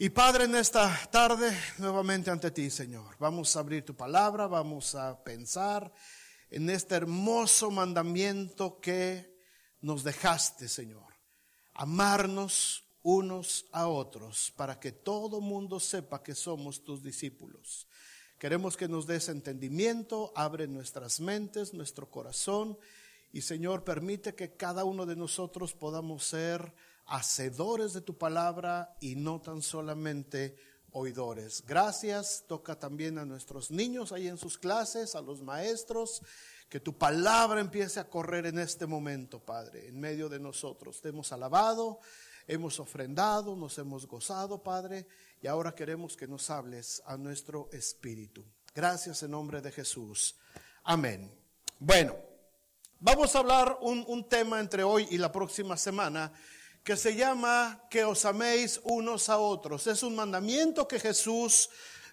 Y Padre, en esta tarde, nuevamente ante ti, Señor, vamos a abrir tu palabra, vamos a pensar en este hermoso mandamiento que nos dejaste, Señor. Amarnos unos a otros para que todo mundo sepa que somos tus discípulos. Queremos que nos des entendimiento, abre nuestras mentes, nuestro corazón y, Señor, permite que cada uno de nosotros podamos ser hacedores de tu palabra y no tan solamente oidores. Gracias, toca también a nuestros niños ahí en sus clases, a los maestros, que tu palabra empiece a correr en este momento, Padre, en medio de nosotros. Te hemos alabado, hemos ofrendado, nos hemos gozado, Padre, y ahora queremos que nos hables a nuestro espíritu. Gracias en nombre de Jesús. Amén. Bueno, vamos a hablar un tema entre hoy y la próxima semana que se llama que os améis unos a otros. Es un mandamiento que Jesús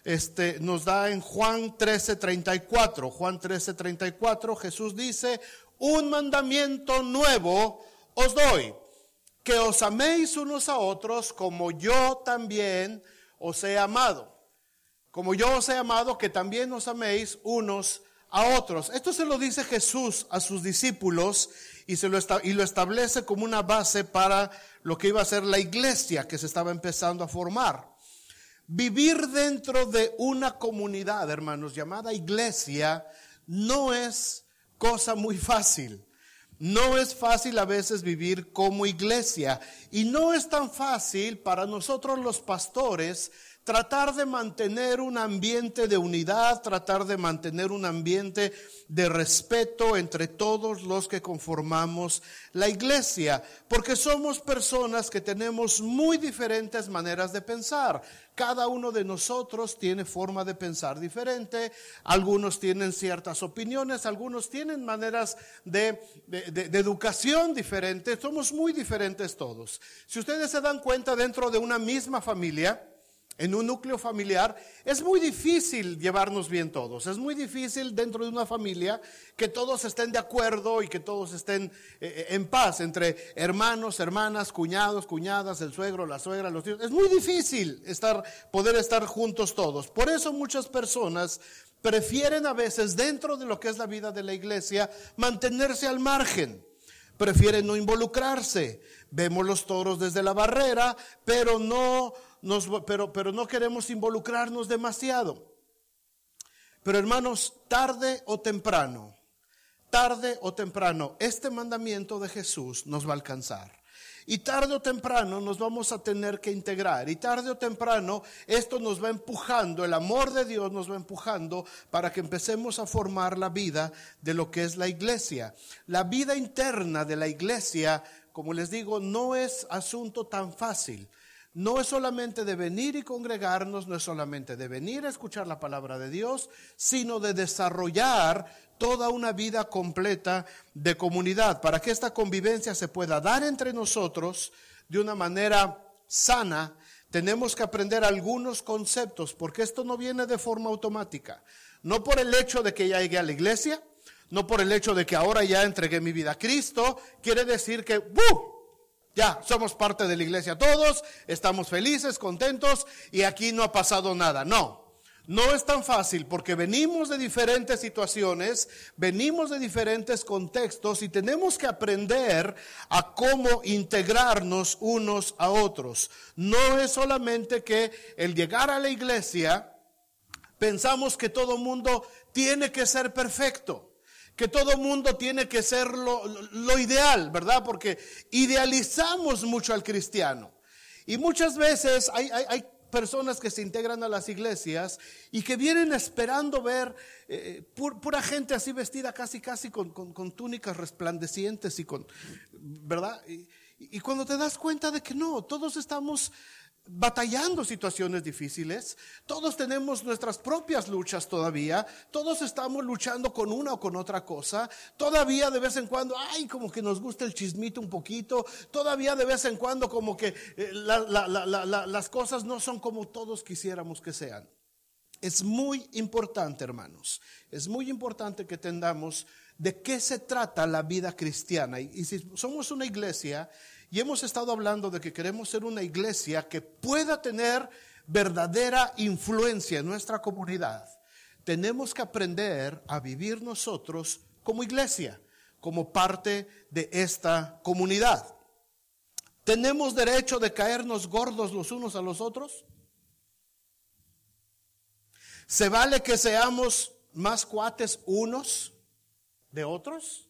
nos da en Juan 13:34. Juan 13:34, Jesús dice: un mandamiento nuevo os doy, que os améis unos a otros como yo también os he amado. Como yo os he amado, que también os améis unos a otros. Esto se lo dice Jesús a sus discípulos y lo establece como una base para lo que iba a ser la iglesia que se estaba empezando a formar. Vivir dentro de una comunidad, hermanos, llamada iglesia, no es cosa muy fácil. No es fácil a veces vivir como iglesia, y no es tan fácil para nosotros los pastores tratar de mantener un ambiente de unidad, tratar de mantener un ambiente de respeto entre todos los que conformamos la iglesia, porque somos personas que tenemos muy diferentes maneras de pensar. Cada uno de nosotros tiene forma de pensar diferente, algunos tienen ciertas opiniones, algunos tienen maneras de educación diferentes, somos muy diferentes todos. Si ustedes se dan cuenta, dentro de una misma familia, en un núcleo familiar, es muy difícil llevarnos bien todos. Es muy difícil dentro de una familia que todos estén de acuerdo y que todos estén en paz, entre hermanos, hermanas, cuñados, cuñadas, el suegro, la suegra, los tíos. Es muy difícil poder estar juntos todos. Por eso muchas personas prefieren a veces, dentro de lo que es la vida de la iglesia, mantenerse al margen. Prefieren no involucrarse. Vemos los toros desde la barrera, pero no queremos involucrarnos demasiado. Pero hermanos, tarde o temprano, este mandamiento de Jesús nos va a alcanzar. Y tarde o temprano nos vamos a tener que integrar. Y tarde o temprano esto nos va empujando, el amor de Dios nos va empujando para que empecemos a formar la vida de lo que es la iglesia. La vida interna de la iglesia, como les digo, no es asunto tan fácil. No es solamente de venir y congregarnos, no es solamente de venir a escuchar la palabra de Dios, sino de desarrollar toda una vida completa de comunidad, para que esta convivencia se pueda dar entre nosotros de una manera sana. Tenemos que aprender algunos conceptos, porque esto no viene de forma automática. No por el hecho de que ya llegué a la iglesia, no por el hecho de que ahora ya entregué mi vida a Cristo, quiere decir que ya somos parte de la iglesia todos, estamos felices, contentos y aquí no ha pasado nada. No es tan fácil, porque venimos de diferentes situaciones, venimos de diferentes contextos y tenemos que aprender a cómo integrarnos unos a otros. No es solamente que el llegar a la iglesia pensamos que todo mundo tiene que ser perfecto, que todo mundo tiene que ser lo ideal, ¿verdad? Porque idealizamos mucho al cristiano. Y muchas veces hay personas que se integran a las iglesias y que vienen esperando ver pura gente así vestida casi con túnicas resplandecientes y ¿verdad? Y cuando te das cuenta de que no, todos estamos batallando situaciones difíciles, todos tenemos nuestras propias luchas todavía, todos estamos luchando con una o con otra cosa, todavía de vez en cuando, como que nos gusta el chismito un poquito, todavía de vez en cuando como que las cosas no son como todos quisiéramos que sean. Es muy importante, hermanos, es muy importante que entendamos de qué se trata la vida cristiana. Y si somos una iglesia Y hemos estado hablando de que queremos ser una iglesia que pueda tener verdadera influencia en nuestra comunidad. Tenemos que aprender a vivir nosotros como iglesia, como parte de esta comunidad. ¿Tenemos derecho de caernos gordos los unos a los otros? ¿Se vale que seamos más cuates unos de otros?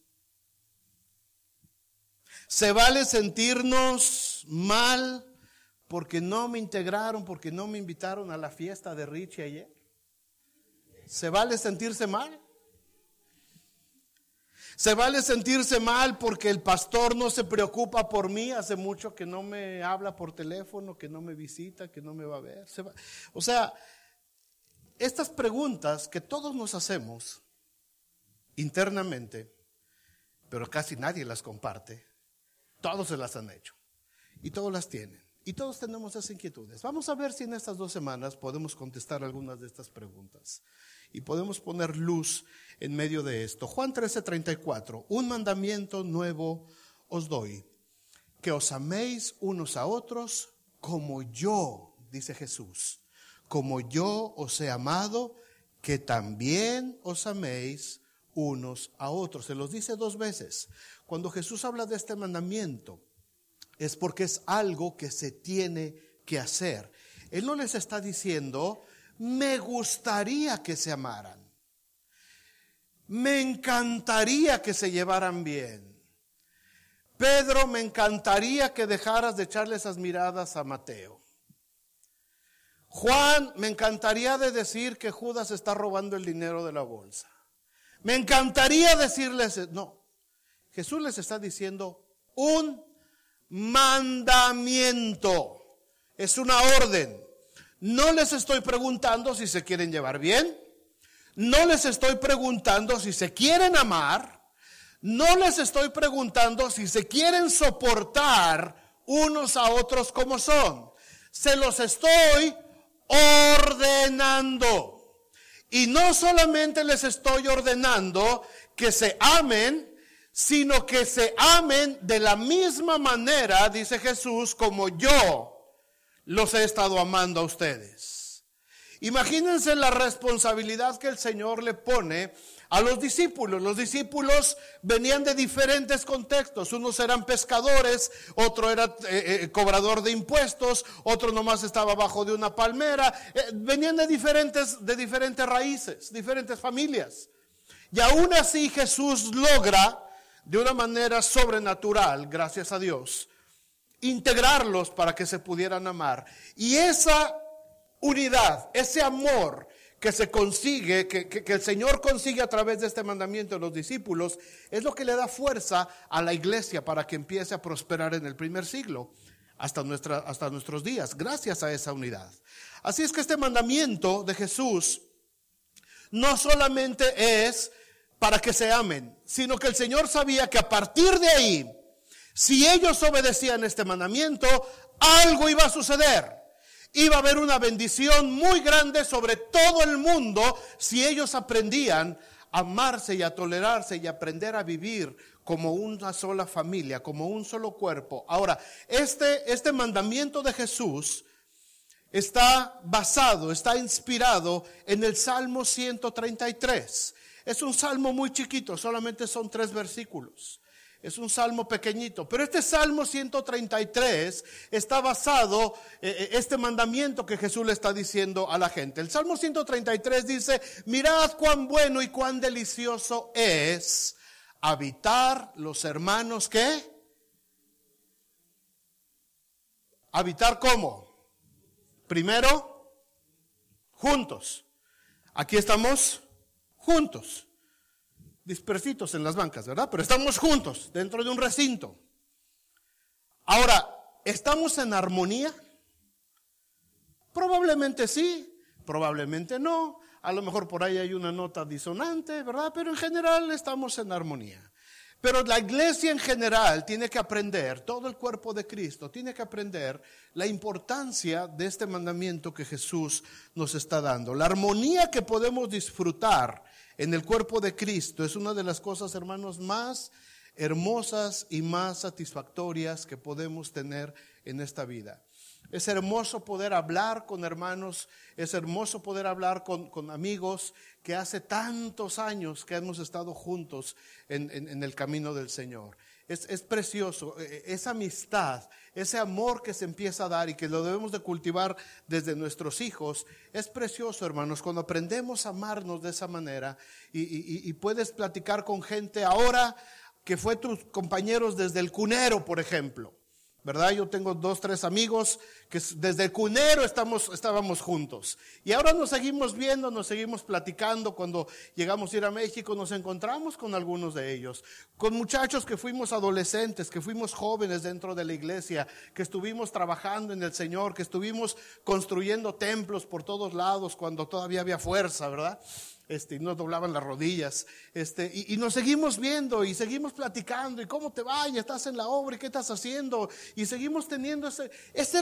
¿Se vale sentirnos mal porque no me integraron, porque no me invitaron a la fiesta de Richie ayer? ¿Se vale sentirse mal? ¿Se vale sentirse mal porque el pastor no se preocupa por mí? Hace mucho que no me habla por teléfono, que no me visita, que no me va a ver. O sea, estas preguntas que todos nos hacemos internamente, pero casi nadie las comparte, todos se las han hecho y todos las tienen y todos tenemos esas inquietudes. Vamos a ver si en estas 2 semanas podemos contestar algunas de estas preguntas y podemos poner luz en medio de esto. Juan 13:34, un mandamiento nuevo os doy, que os améis unos a otros como yo, dice Jesús, como yo os he amado, que también os améis unos a otros. Se los dice 2 veces. Cuando Jesús habla de este mandamiento, es porque es algo que se tiene que hacer. Él no les está diciendo, me gustaría que se amaran, me encantaría que se llevaran bien. Pedro, me encantaría que dejaras de echarle esas miradas a Mateo. Juan, me encantaría de decir que Judas está robando el dinero de la bolsa. Me encantaría decirles, no, Jesús les está diciendo un mandamiento, es una orden. No les estoy preguntando si se quieren llevar bien, no les estoy preguntando si se quieren amar, no les estoy preguntando si se quieren soportar unos a otros como son. Se los estoy ordenando. Y no solamente les estoy ordenando que se amen, sino que se amen de la misma manera, dice Jesús, como yo los he estado amando a ustedes. Imagínense la responsabilidad que el Señor le pone a los discípulos. Los discípulos venían de diferentes contextos. Unos eran pescadores, otro era cobrador de impuestos, otro nomás estaba abajo de una palmera. Venían de diferentes raíces, diferentes familias. Y aún así Jesús logra, de una manera sobrenatural, gracias a Dios, integrarlos para que se pudieran amar. Y esa unidad, ese amor que se consigue, que el Señor consigue a través de este mandamiento de los discípulos, es lo que le da fuerza a la iglesia para que empiece a prosperar en el primer siglo hasta nuestros días, gracias a esa unidad. Así es que este mandamiento de Jesús no solamente es para que se amen, sino que el Señor sabía que a partir de ahí, si ellos obedecían este mandamiento, algo iba a suceder. Iba a haber una bendición muy grande sobre todo el mundo si ellos aprendían a amarse y a tolerarse y a aprender a vivir como una sola familia, como un solo cuerpo. Ahora, este mandamiento de Jesús está inspirado en el Salmo 133. Es un salmo muy chiquito, solamente son 3 versículos. Es un salmo pequeñito, pero este Salmo 133 está basado, este mandamiento que Jesús le está diciendo a la gente. El Salmo 133 dice, mirad cuán bueno y cuán delicioso es habitar los hermanos, ¿qué? ¿Habitar cómo? Primero, juntos. Aquí estamos juntos. Dispersitos en las bancas, ¿verdad? Pero estamos juntos dentro de un recinto. Ahora, ¿estamos en armonía? Probablemente sí, probablemente no. A lo mejor por ahí hay una nota disonante, ¿verdad? Pero en general estamos en armonía. Pero la iglesia en general tiene que aprender, todo el cuerpo de Cristo tiene que aprender la importancia de este mandamiento que Jesús nos está dando. La armonía que podemos disfrutar en el cuerpo de Cristo es una de las cosas, hermanos, más hermosas y más satisfactorias que podemos tener en esta vida. Es hermoso poder hablar con hermanos, es hermoso poder hablar con amigos que hace tantos años que hemos estado juntos en el camino del Señor. Es precioso, esa amistad, ese amor que se empieza a dar y que lo debemos de cultivar desde nuestros hijos. Es precioso, hermanos, cuando aprendemos a amarnos de esa manera y puedes platicar con gente ahora que fue tus compañeros desde el cunero, por ejemplo. ¿Verdad? Yo tengo 2, 3 amigos que desde el cunero estábamos juntos. Y ahora nos seguimos viendo, nos seguimos platicando. Cuando llegamos a ir a México nos encontramos con algunos de ellos. Con muchachos que fuimos adolescentes, que fuimos jóvenes dentro de la iglesia, que estuvimos trabajando en el Señor, que estuvimos construyendo templos por todos lados cuando todavía había fuerza, ¿verdad? Y nos doblaban las rodillas, y nos seguimos viendo y seguimos platicando, y cómo te va, y estás en la obra, y qué estás haciendo, y seguimos teniendo es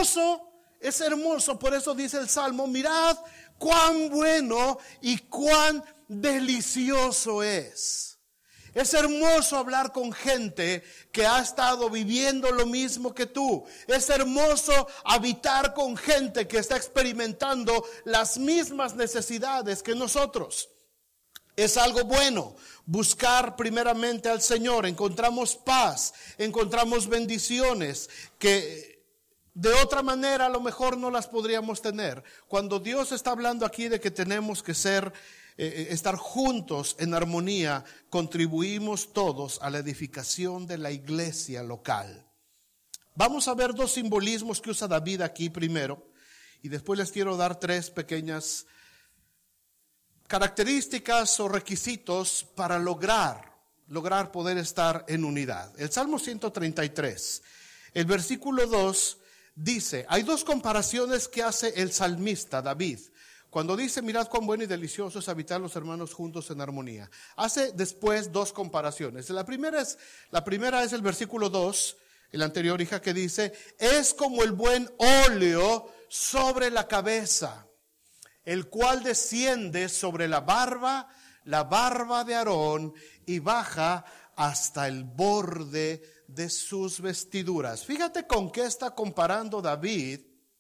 hermoso, por eso dice el Salmo, mirad cuán bueno y cuán delicioso es. Es hermoso hablar con gente que ha estado viviendo lo mismo que tú. Es hermoso habitar con gente que está experimentando las mismas necesidades que nosotros. Es algo bueno buscar primeramente al Señor. Encontramos paz, encontramos bendiciones que de otra manera a lo mejor no las podríamos tener. Cuando Dios está hablando aquí de que tenemos que estar juntos en armonía, contribuimos todos a la edificación de la iglesia local. Vamos a ver 2 simbolismos que usa David aquí primero, y después les quiero dar 3 pequeñas características o requisitos para lograr poder estar en unidad. El Salmo 133, el versículo 2 dice, hay 2 comparaciones que hace el salmista David. Cuando dice, mirad cuán bueno y delicioso es habitar los hermanos juntos en armonía. Hace después 2 comparaciones. La primera es el versículo 2, el anterior, hija, que dice, es como el buen óleo sobre la cabeza, el cual desciende sobre la barba de Aarón y baja hasta el borde de sus vestiduras. Fíjate con qué está comparando David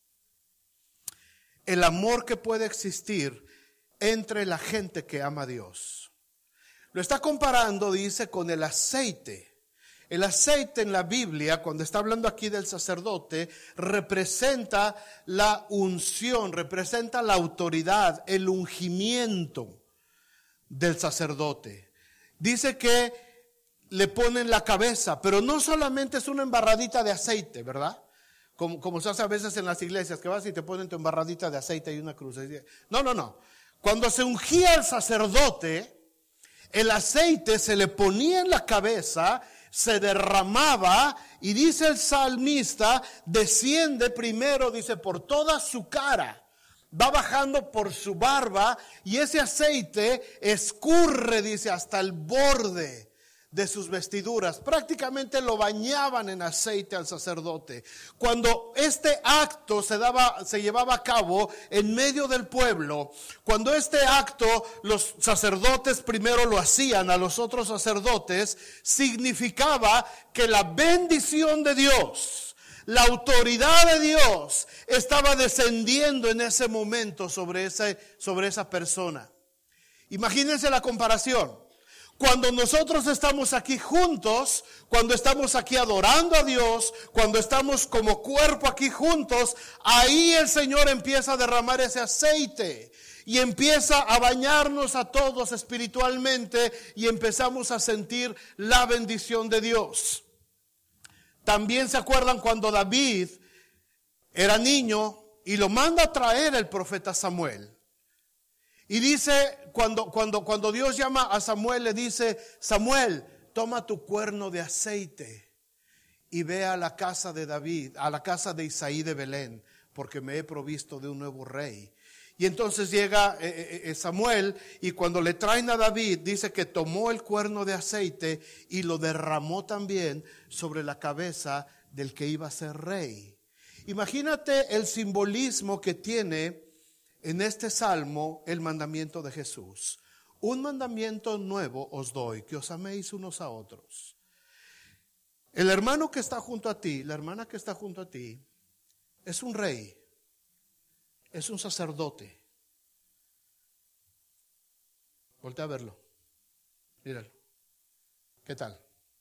el amor que puede existir entre la gente que ama a Dios. Lo está comparando, dice, con el aceite. El aceite en la Biblia, cuando está hablando aquí del sacerdote, representa la unción, representa la autoridad, el ungimiento del sacerdote. Dice que le ponen la cabeza, pero no solamente es una embarradita de aceite, ¿verdad? Como se hace a veces en las iglesias, que vas y te ponen tu embarradita de aceite y una cruz. No. Cuando se ungía el sacerdote, el aceite se le ponía en la cabeza, se derramaba, y dice el salmista, desciende primero, dice, por toda su cara, va bajando por su barba, y ese aceite escurre, dice, hasta el borde de sus vestiduras. Prácticamente lo bañaban en aceite al sacerdote. Cuando este acto se llevaba a cabo en medio del pueblo, cuando este acto los sacerdotes primero lo hacían a los otros sacerdotes, significaba que la bendición de Dios, la autoridad de Dios estaba descendiendo en ese momento sobre esa persona. Imagínense la comparación. Cuando nosotros estamos aquí juntos, cuando estamos aquí adorando a Dios, cuando estamos como cuerpo aquí juntos, ahí el Señor empieza a derramar ese aceite y empieza a bañarnos a todos espiritualmente y empezamos a sentir la bendición de Dios. También se acuerdan cuando David era niño y lo manda a traer el profeta Samuel. Y dice, cuando Dios llama a Samuel, le dice, Samuel, toma tu cuerno de aceite y ve a la casa de David, a la casa de Isaí de Belén, porque me he provisto de un nuevo rey. Y entonces llega Samuel, y cuando le traen a David, dice que tomó el cuerno de aceite y lo derramó también sobre la cabeza del que iba a ser rey. Imagínate el simbolismo que tiene en este salmo el mandamiento de Jesús. Un mandamiento nuevo os doy, que os améis unos a otros. El hermano que está junto a ti, la hermana que está junto a ti, es un rey, es un sacerdote. Voltea a verlo, míralo. ¿Qué tal?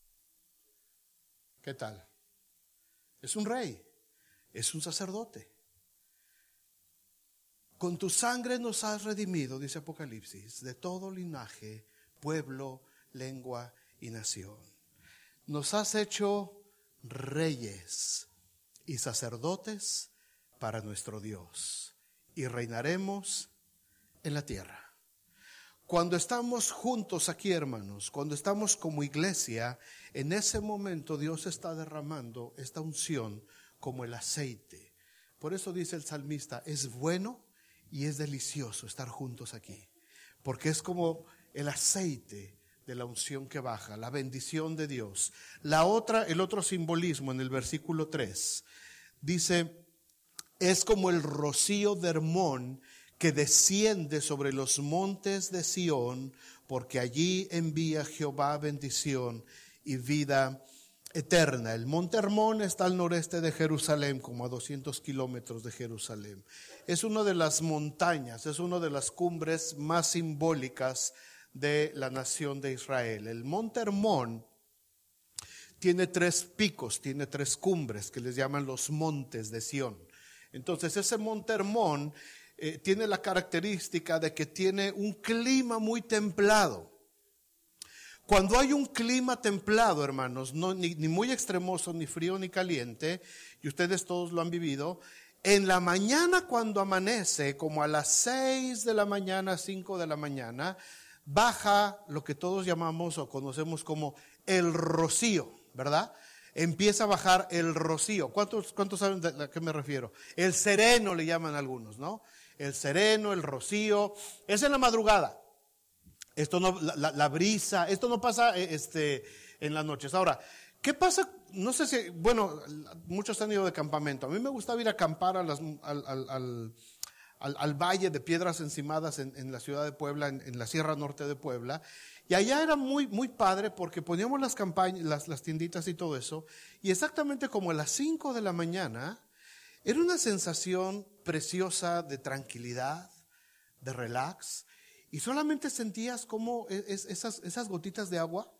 ¿Qué tal? Es un rey, es un sacerdote. Con tu sangre nos has redimido, dice Apocalipsis, de todo linaje, pueblo, lengua y nación. Nos has hecho reyes y sacerdotes para nuestro Dios, y reinaremos en la tierra. Cuando estamos juntos aquí, hermanos, cuando estamos como iglesia, en ese momento Dios está derramando esta unción como el aceite. Por eso dice el salmista, es bueno y es delicioso estar juntos aquí, porque es como el aceite de la unción que baja, la bendición de Dios. El otro simbolismo en el versículo 3, dice, es como el rocío de Hermón que desciende sobre los montes de Sión, porque allí envía Jehová bendición y vida eterna. El monte Hermón está al noreste de Jerusalén, como a 200 kilómetros de Jerusalén. Es una de las montañas, es una de las cumbres más simbólicas de la nación de Israel. El monte Hermón tiene 3 picos, tiene 3 cumbres que les llaman los montes de Sión. Entonces ese monte Hermón tiene la característica de que tiene un clima muy templado. Cuando hay un clima templado, hermanos, ni muy extremoso, ni frío, ni caliente, y ustedes todos lo han vivido, en la mañana cuando amanece, como a las 6 de la mañana, 5 de la mañana, baja lo que todos llamamos o conocemos como el rocío, ¿verdad? Empieza a bajar el rocío. ¿Cuántos saben a qué me refiero? El sereno le llaman algunos, ¿no? El sereno, el rocío, es en la madrugada. Esto no, la brisa, esto no pasa en las noches. Ahora, ¿qué pasa? No sé si, bueno, muchos han ido de campamento. A mí me gustaba ir a acampar al Valle de Piedras Encimadas en la ciudad de Puebla, en la Sierra Norte de Puebla. Y allá era muy, muy padre porque poníamos las tienditas y todo eso. Y exactamente como a las 5 de la mañana, era una sensación preciosa de tranquilidad, de relax. Y solamente sentías como esas gotitas de agua,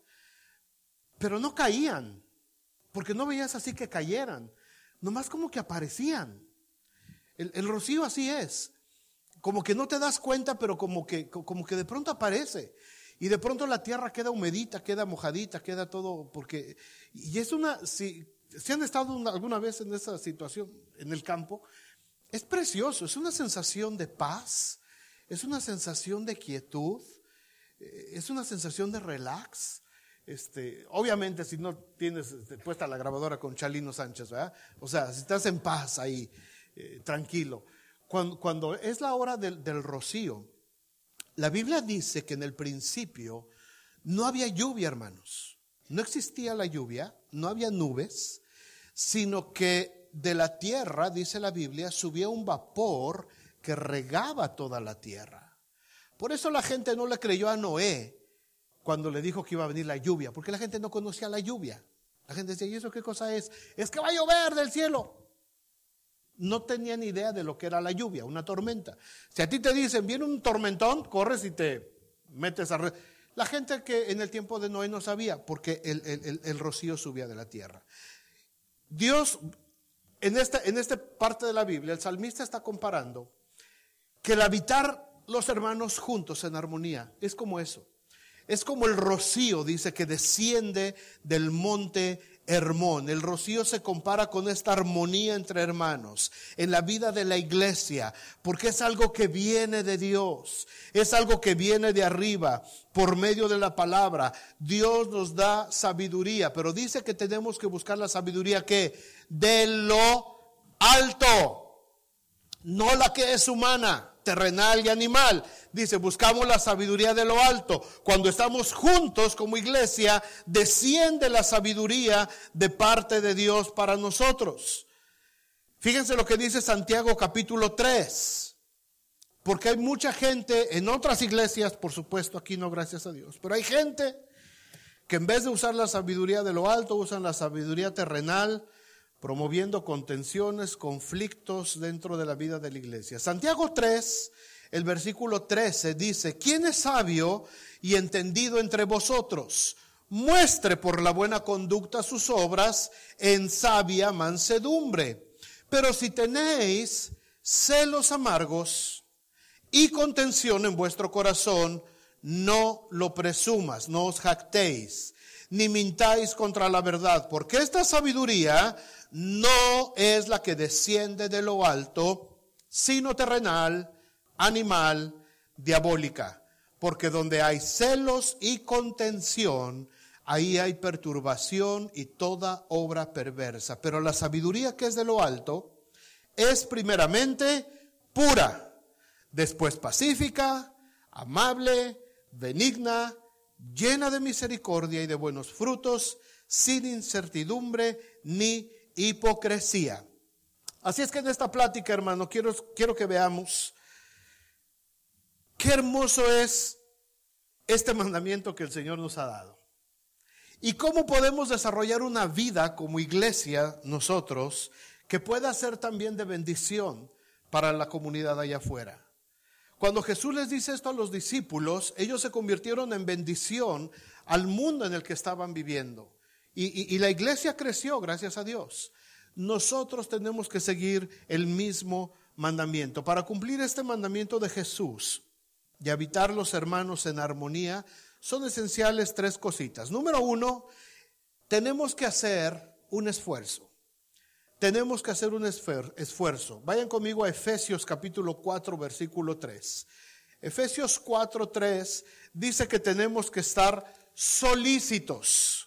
pero no caían, porque no veías así que cayeran, nomás como que aparecían. El rocío así es, como que no te das cuenta, pero como que de pronto aparece. Y de pronto la tierra queda humedita, queda mojadita, queda todo, y es si han estado alguna vez en esa situación, en el campo, es precioso, es una sensación de paz, es una sensación de quietud, es una sensación de relax. Obviamente si no tienes puesta la grabadora con Chalino Sánchez, ¿verdad? O sea, si estás en paz ahí, tranquilo. Cuando es la hora del rocío, la Biblia dice que en el principio no había lluvia, hermanos. No existía la lluvia, no había nubes, sino que de la tierra, dice la Biblia, subía un vapor que regaba toda la tierra. Por eso la gente no le creyó a Noé cuando le dijo que iba a venir la lluvia, porque la gente no conocía la lluvia. La gente decía, ¿y eso qué cosa es? Es que va a llover del cielo. No tenían idea de lo que era la lluvia, una tormenta. Si a ti te dicen, viene un tormentón, corres y te metes a red. La gente que en el tiempo de Noé no sabía, porque el rocío subía de la tierra. Dios, en esta parte de la Biblia, el salmista está comparando que el habitar los hermanos juntos en armonía es como eso. Es como el rocío, dice, que desciende del monte Hermón. El rocío se compara con esta armonía entre hermanos en la vida de la iglesia, porque es algo que viene de Dios, es algo que viene de arriba por medio de la palabra. Dios nos da sabiduría, pero dice que tenemos que buscar la sabiduría que de lo alto, no la que es humana, terrenal y animal. Dice, buscamos la sabiduría de lo alto. Cuando estamos juntos como iglesia, desciende la sabiduría de parte de Dios para nosotros. Fíjense lo que dice Santiago capítulo 3. Porque hay mucha gente en otras iglesias, por supuesto, aquí no, gracias a Dios, pero hay gente que en vez de usar la sabiduría de lo alto, usan la sabiduría terrenal, promoviendo contenciones, conflictos dentro de la vida de la iglesia. Santiago 3, el versículo 13 dice: ¿quién es sabio y entendido entre vosotros? Muestre por la buena conducta sus obras en sabia mansedumbre. Pero si tenéis celos amargos y contención en vuestro corazón, no lo presumas, no os jactéis, ni mintáis contra la verdad, porque esta sabiduría no es la que desciende de lo alto, sino terrenal, animal, diabólica. Porque donde hay celos y contención, ahí hay perturbación y toda obra perversa. Pero la sabiduría que es de lo alto es primeramente pura, después pacífica, amable, benigna, llena de misericordia y de buenos frutos, sin incertidumbre ni hipocresía. Así es que en esta plática, hermano, quiero que veamos qué hermoso es este mandamiento que el Señor nos ha dado. Y cómo podemos desarrollar una vida como iglesia, nosotros, que pueda ser también de bendición para la comunidad allá afuera. Cuando Jesús les dice esto a los discípulos, ellos se convirtieron en bendición al mundo en el que estaban viviendo. Y la iglesia creció, gracias a Dios. Nosotros tenemos que seguir el mismo mandamiento. Para cumplir este mandamiento de Jesús y habitar los hermanos en armonía, son esenciales 3 cositas. Número 1, tenemos que hacer un esfuerzo. Tenemos que hacer un esfuerzo. Vayan conmigo a Efesios capítulo 4, versículo 3. Efesios 4, 3 dice que tenemos que estar solícitos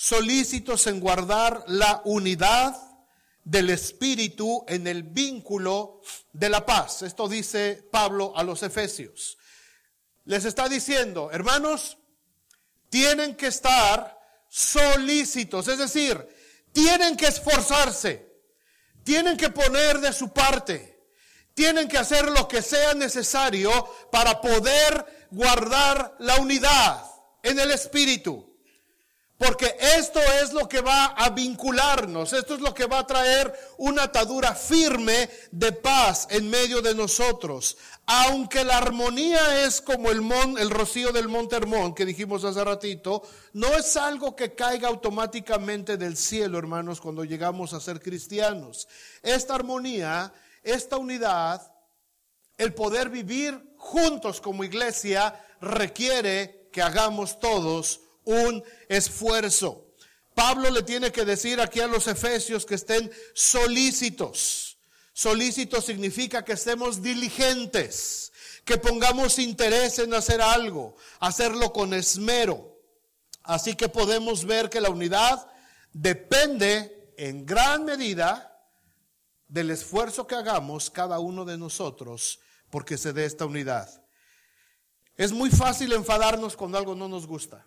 en guardar la unidad del Espíritu en el vínculo de la paz. Esto dice Pablo a los Efesios. Les está diciendo, hermanos, tienen que estar solícitos, es decir, tienen que esforzarse. Tienen que poner de su parte, tienen que hacer lo que sea necesario para poder guardar la unidad en el Espíritu. Porque esto es lo que va a vincularnos, esto es lo que va a traer una atadura firme de paz en medio de nosotros. Aunque la armonía es como el rocío del Monte Hermón que dijimos hace ratito, no es algo que caiga automáticamente del cielo, hermanos, cuando llegamos a ser cristianos. Esta armonía, esta unidad, el poder vivir juntos como iglesia requiere que hagamos todos un esfuerzo. Pablo le tiene que decir aquí a los efesios que estén solícitos. Solícito significa que estemos diligentes, que pongamos interés en hacer algo, hacerlo con esmero. Así que podemos ver que la unidad depende en gran medida del esfuerzo que hagamos cada uno de nosotros porque se dé esta unidad. Es muy fácil enfadarnos cuando algo no nos gusta.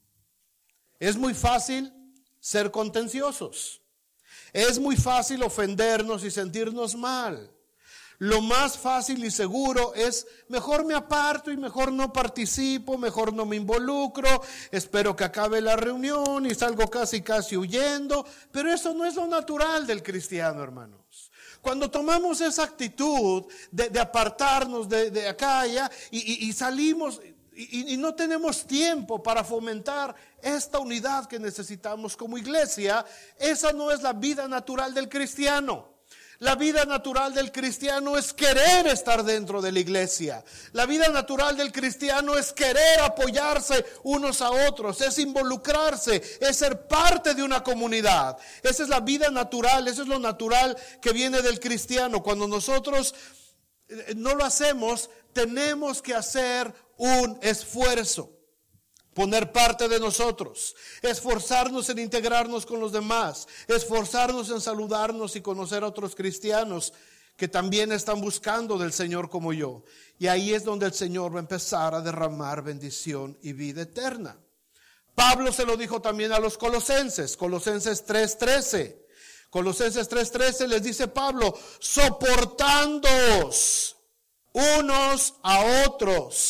Es muy fácil ser contenciosos. Es muy fácil ofendernos y sentirnos mal. Lo más fácil y seguro es mejor me aparto y mejor no participo, mejor no me involucro, espero que acabe la reunión y salgo casi huyendo. Pero eso no es lo natural del cristiano, hermanos. Cuando tomamos esa actitud de apartarnos de acá allá y salimos y no tenemos tiempo para fomentar esta unidad que necesitamos como iglesia, esa no es la vida natural del cristiano. La vida natural del cristiano es querer estar dentro de la iglesia. La vida natural del cristiano es querer apoyarse unos a otros, es involucrarse, es ser parte de una comunidad. Esa es la vida natural, eso es lo natural que viene del cristiano. Cuando nosotros no lo hacemos, tenemos que hacer un esfuerzo, poner parte de nosotros, esforzarnos en integrarnos con los demás, esforzarnos en saludarnos y conocer a otros cristianos que también están buscando del Señor como yo. Y ahí es donde el Señor va a empezar a derramar bendición y vida eterna. Pablo se lo dijo también a los colosenses, Colosenses 3:13. Colosenses 3:13 les dice Pablo, soportándoos unos a otros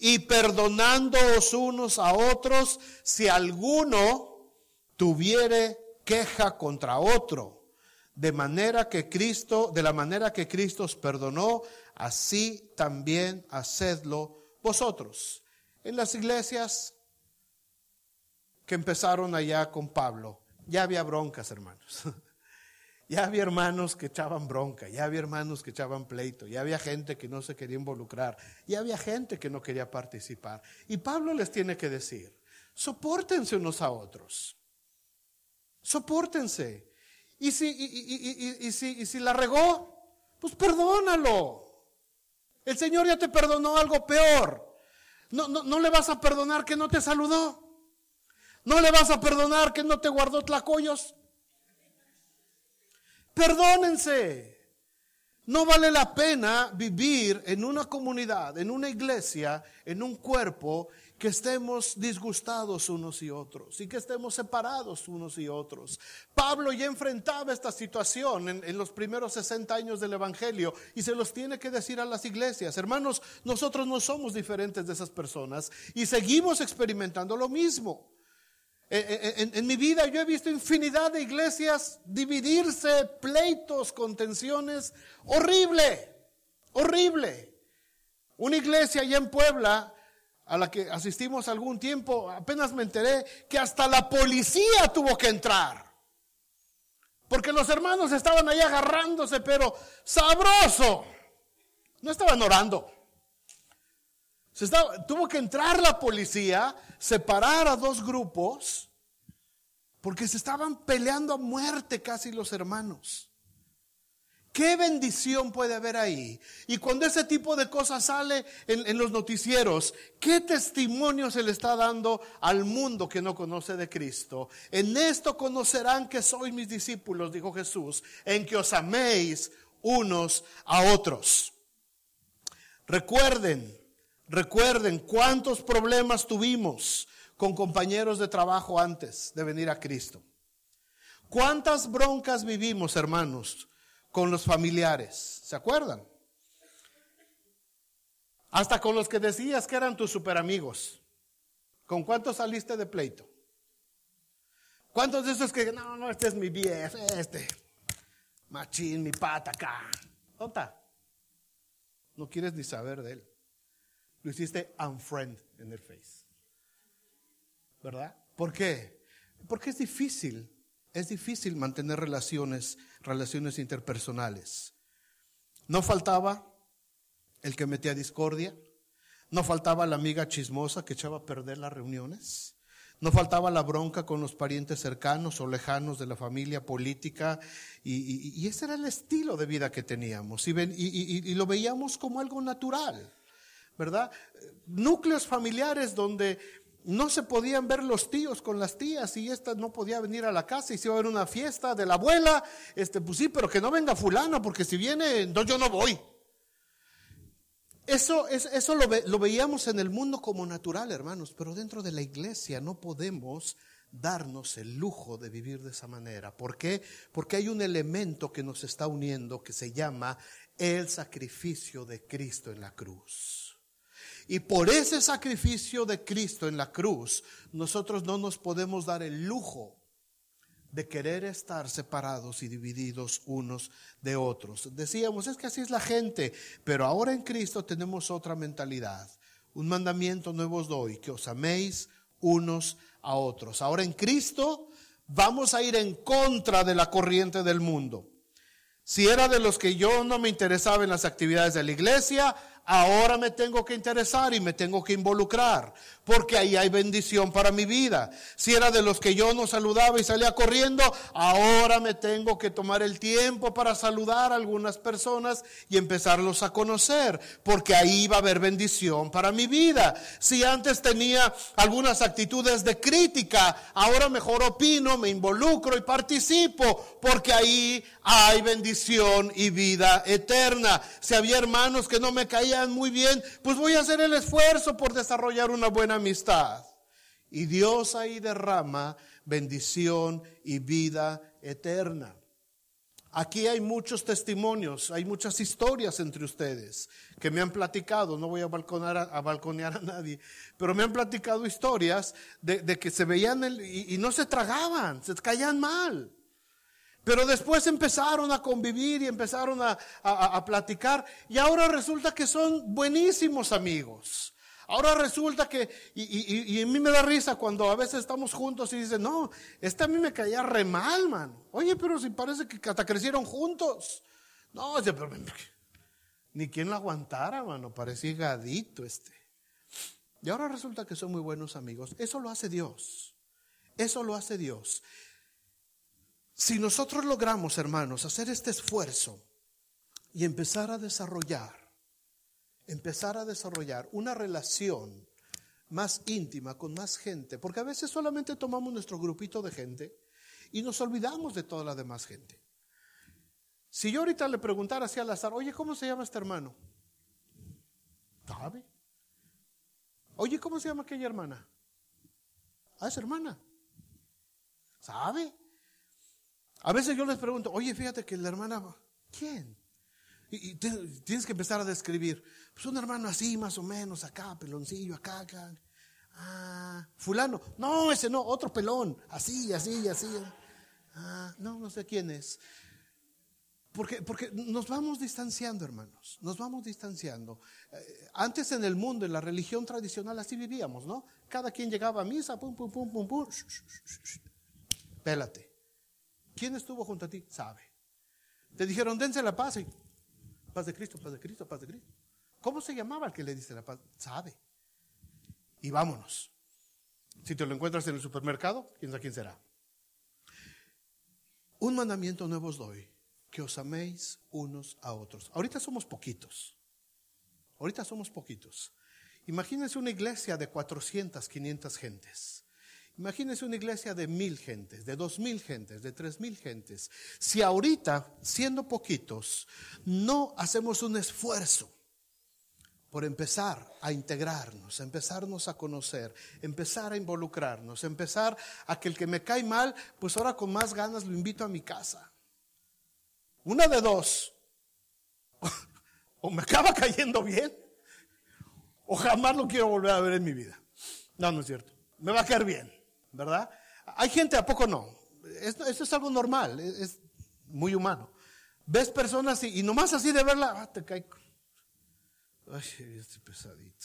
y perdonándoos unos a otros, si alguno tuviere queja contra otro, de la manera que Cristo os perdonó, así también hacedlo vosotros. En las iglesias que empezaron allá con Pablo, ya había broncas, hermanos. Ya había hermanos que echaban bronca, ya había hermanos que echaban pleito, ya había gente que no se quería involucrar, ya había gente que no quería participar. Y Pablo les tiene que decir, sopórtense unos a otros, sopórtense. Y si la regó, pues perdónalo. El Señor ya te perdonó algo peor. No le vas a perdonar que no te saludó. No le vas a perdonar que no te guardó tlacoyos. Perdónense. No vale la pena vivir en una comunidad, en una iglesia, en un cuerpo que estemos disgustados unos y otros y que estemos separados unos y otros. Pablo ya enfrentaba esta situación en los primeros 60 años del Evangelio y se los tiene que decir a las iglesias. Hermanos, nosotros no somos diferentes de esas personas y seguimos experimentando lo mismo. En mi vida yo he visto infinidad de iglesias dividirse, pleitos, contenciones, horrible. Una iglesia allá en Puebla, a la que asistimos algún tiempo, apenas me enteré que hasta la policía tuvo que entrar. Porque los hermanos estaban ahí agarrándose, pero sabroso. No estaban orando. Tuvo que entrar la policía, separar a dos grupos, porque se estaban peleando a muerte casi los hermanos. ¿Qué bendición puede haber ahí? Y cuando ese tipo de cosas sale en los noticieros, ¿qué testimonio se le está dando al mundo que no conoce de Cristo? En esto conocerán que sois mis discípulos, dijo Jesús, en que os améis unos a otros. Recuerden cuántos problemas tuvimos con compañeros de trabajo antes de venir a Cristo. Cuántas broncas vivimos, hermanos, con los familiares. ¿Se acuerdan? Hasta con los que decías que eran tus super amigos. ¿Con cuántos saliste de pleito? ¿Cuántos de esos que no, este es mi BF, machín, mi pata acá? ¿Dónde está? No quieres ni saber de él. Lo hiciste unfriend en el face. ¿Verdad? ¿Por qué? Porque es difícil mantener relaciones interpersonales. No faltaba el que metía discordia, no faltaba la amiga chismosa que echaba a perder las reuniones, no faltaba la bronca con los parientes cercanos o lejanos de la familia política, y ese era el estilo de vida que teníamos, y lo veíamos como algo natural, ¿verdad? Núcleos familiares donde no se podían ver los tíos con las tías y esta no podía venir a la casa y se iba a ver una fiesta de la abuela, pues sí, pero que no venga fulano porque si viene, no, yo no voy. Eso lo veíamos en el mundo como natural, hermanos, pero dentro de la iglesia no podemos darnos el lujo de vivir de esa manera. ¿Por qué? Porque hay un elemento que nos está uniendo que se llama el sacrificio de Cristo en la cruz. Y por ese sacrificio de Cristo en la cruz, nosotros no nos podemos dar el lujo de querer estar separados y divididos unos de otros. Decíamos, es que así es la gente, pero ahora en Cristo tenemos otra mentalidad. Un mandamiento nuevo os doy, que os améis unos a otros. Ahora en Cristo vamos a ir en contra de la corriente del mundo. Si era de los que yo no me interesaba en las actividades de la iglesia, ahora me tengo que interesar y me tengo que involucrar, porque ahí hay bendición para mi vida. Si era de los que yo no saludaba y salía corriendo, ahora me tengo que tomar el tiempo para saludar a algunas personas y empezarlos a conocer, porque ahí va a haber bendición para mi vida. Si antes tenía algunas actitudes de crítica, ahora mejor opino, me involucro y participo, porque ahí hay bendición y vida eterna. Si había hermanos que no me caían muy bien, pues voy a hacer el esfuerzo por desarrollar una buena amistad. Y Dios ahí derrama bendición y vida eterna. Aquí hay muchos testimonios, hay muchas historias entre ustedes que me han platicado. No voy a balconear a nadie, pero me han platicado historias de que se veían y no se tragaban, se caían mal. Pero después empezaron a convivir y empezaron a platicar, y ahora resulta que son buenísimos amigos. Ahora resulta que, y a mí me da risa cuando a veces estamos juntos y dicen, no, a mí me caía re mal, mano. Oye, pero si parece que hasta crecieron juntos. No, pero ni quien lo aguantara, mano, parecía gadito Y ahora resulta que son muy buenos amigos. Eso lo hace Dios. Eso lo hace Dios. Si nosotros logramos, hermanos, hacer este esfuerzo y empezar a desarrollar una relación más íntima con más gente, porque a veces solamente tomamos nuestro grupito de gente y nos olvidamos de toda la demás gente. Si yo ahorita le preguntara así al azar, oye, ¿cómo se llama este hermano? ¿Sabe? Oye, ¿cómo se llama aquella hermana? Es hermana. ¿Sabe? A veces yo les pregunto, oye, fíjate que la hermana, ¿quién? Y tienes que empezar a describir. Pues un hermano así, más o menos, acá, peloncillo, acá. Fulano. No, ese no, otro pelón. Así. No sé quién es. Porque nos vamos distanciando, hermanos. Nos vamos distanciando. Antes en el mundo, en la religión tradicional, así vivíamos, ¿no? Cada quien llegaba a misa, pum. Pélate. ¿Quién estuvo junto a ti? Sabe. Te dijeron, dense la paz. Paz de Cristo, paz de Cristo, paz de Cristo. ¿Cómo se llamaba el que le dice la paz? Sabe. Y vámonos. Si te lo encuentras en el supermercado, quién sabe quién será. Un mandamiento nuevo os doy, que os améis unos a otros. Ahorita somos poquitos. Imagínense una iglesia de 400, 500 gentes. Imagínense una iglesia de 1000 gentes, de 2000 gentes, de 3000 gentes. Si ahorita, siendo poquitos, no hacemos un esfuerzo por empezar a integrarnos, empezarnos a conocer, empezar a involucrarnos, empezar a que el que me cae mal, pues ahora con más ganas lo invito a mi casa. Una de dos, o me acaba cayendo bien, o jamás lo quiero volver a ver en mi vida. No es cierto, me va a caer bien, ¿verdad? Hay gente, ¿a poco no? Esto es algo normal, es muy humano. Ves personas y nomás así de verla, te cae. Ay, estoy pesadito.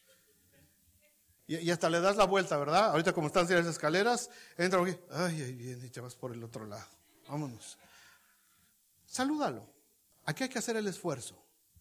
Y hasta le das la vuelta, ¿verdad? Ahorita como están en las escaleras, entra aquí, ay, ahí viene y te vas por el otro lado. Vámonos. Salúdalo. Aquí hay que hacer el esfuerzo.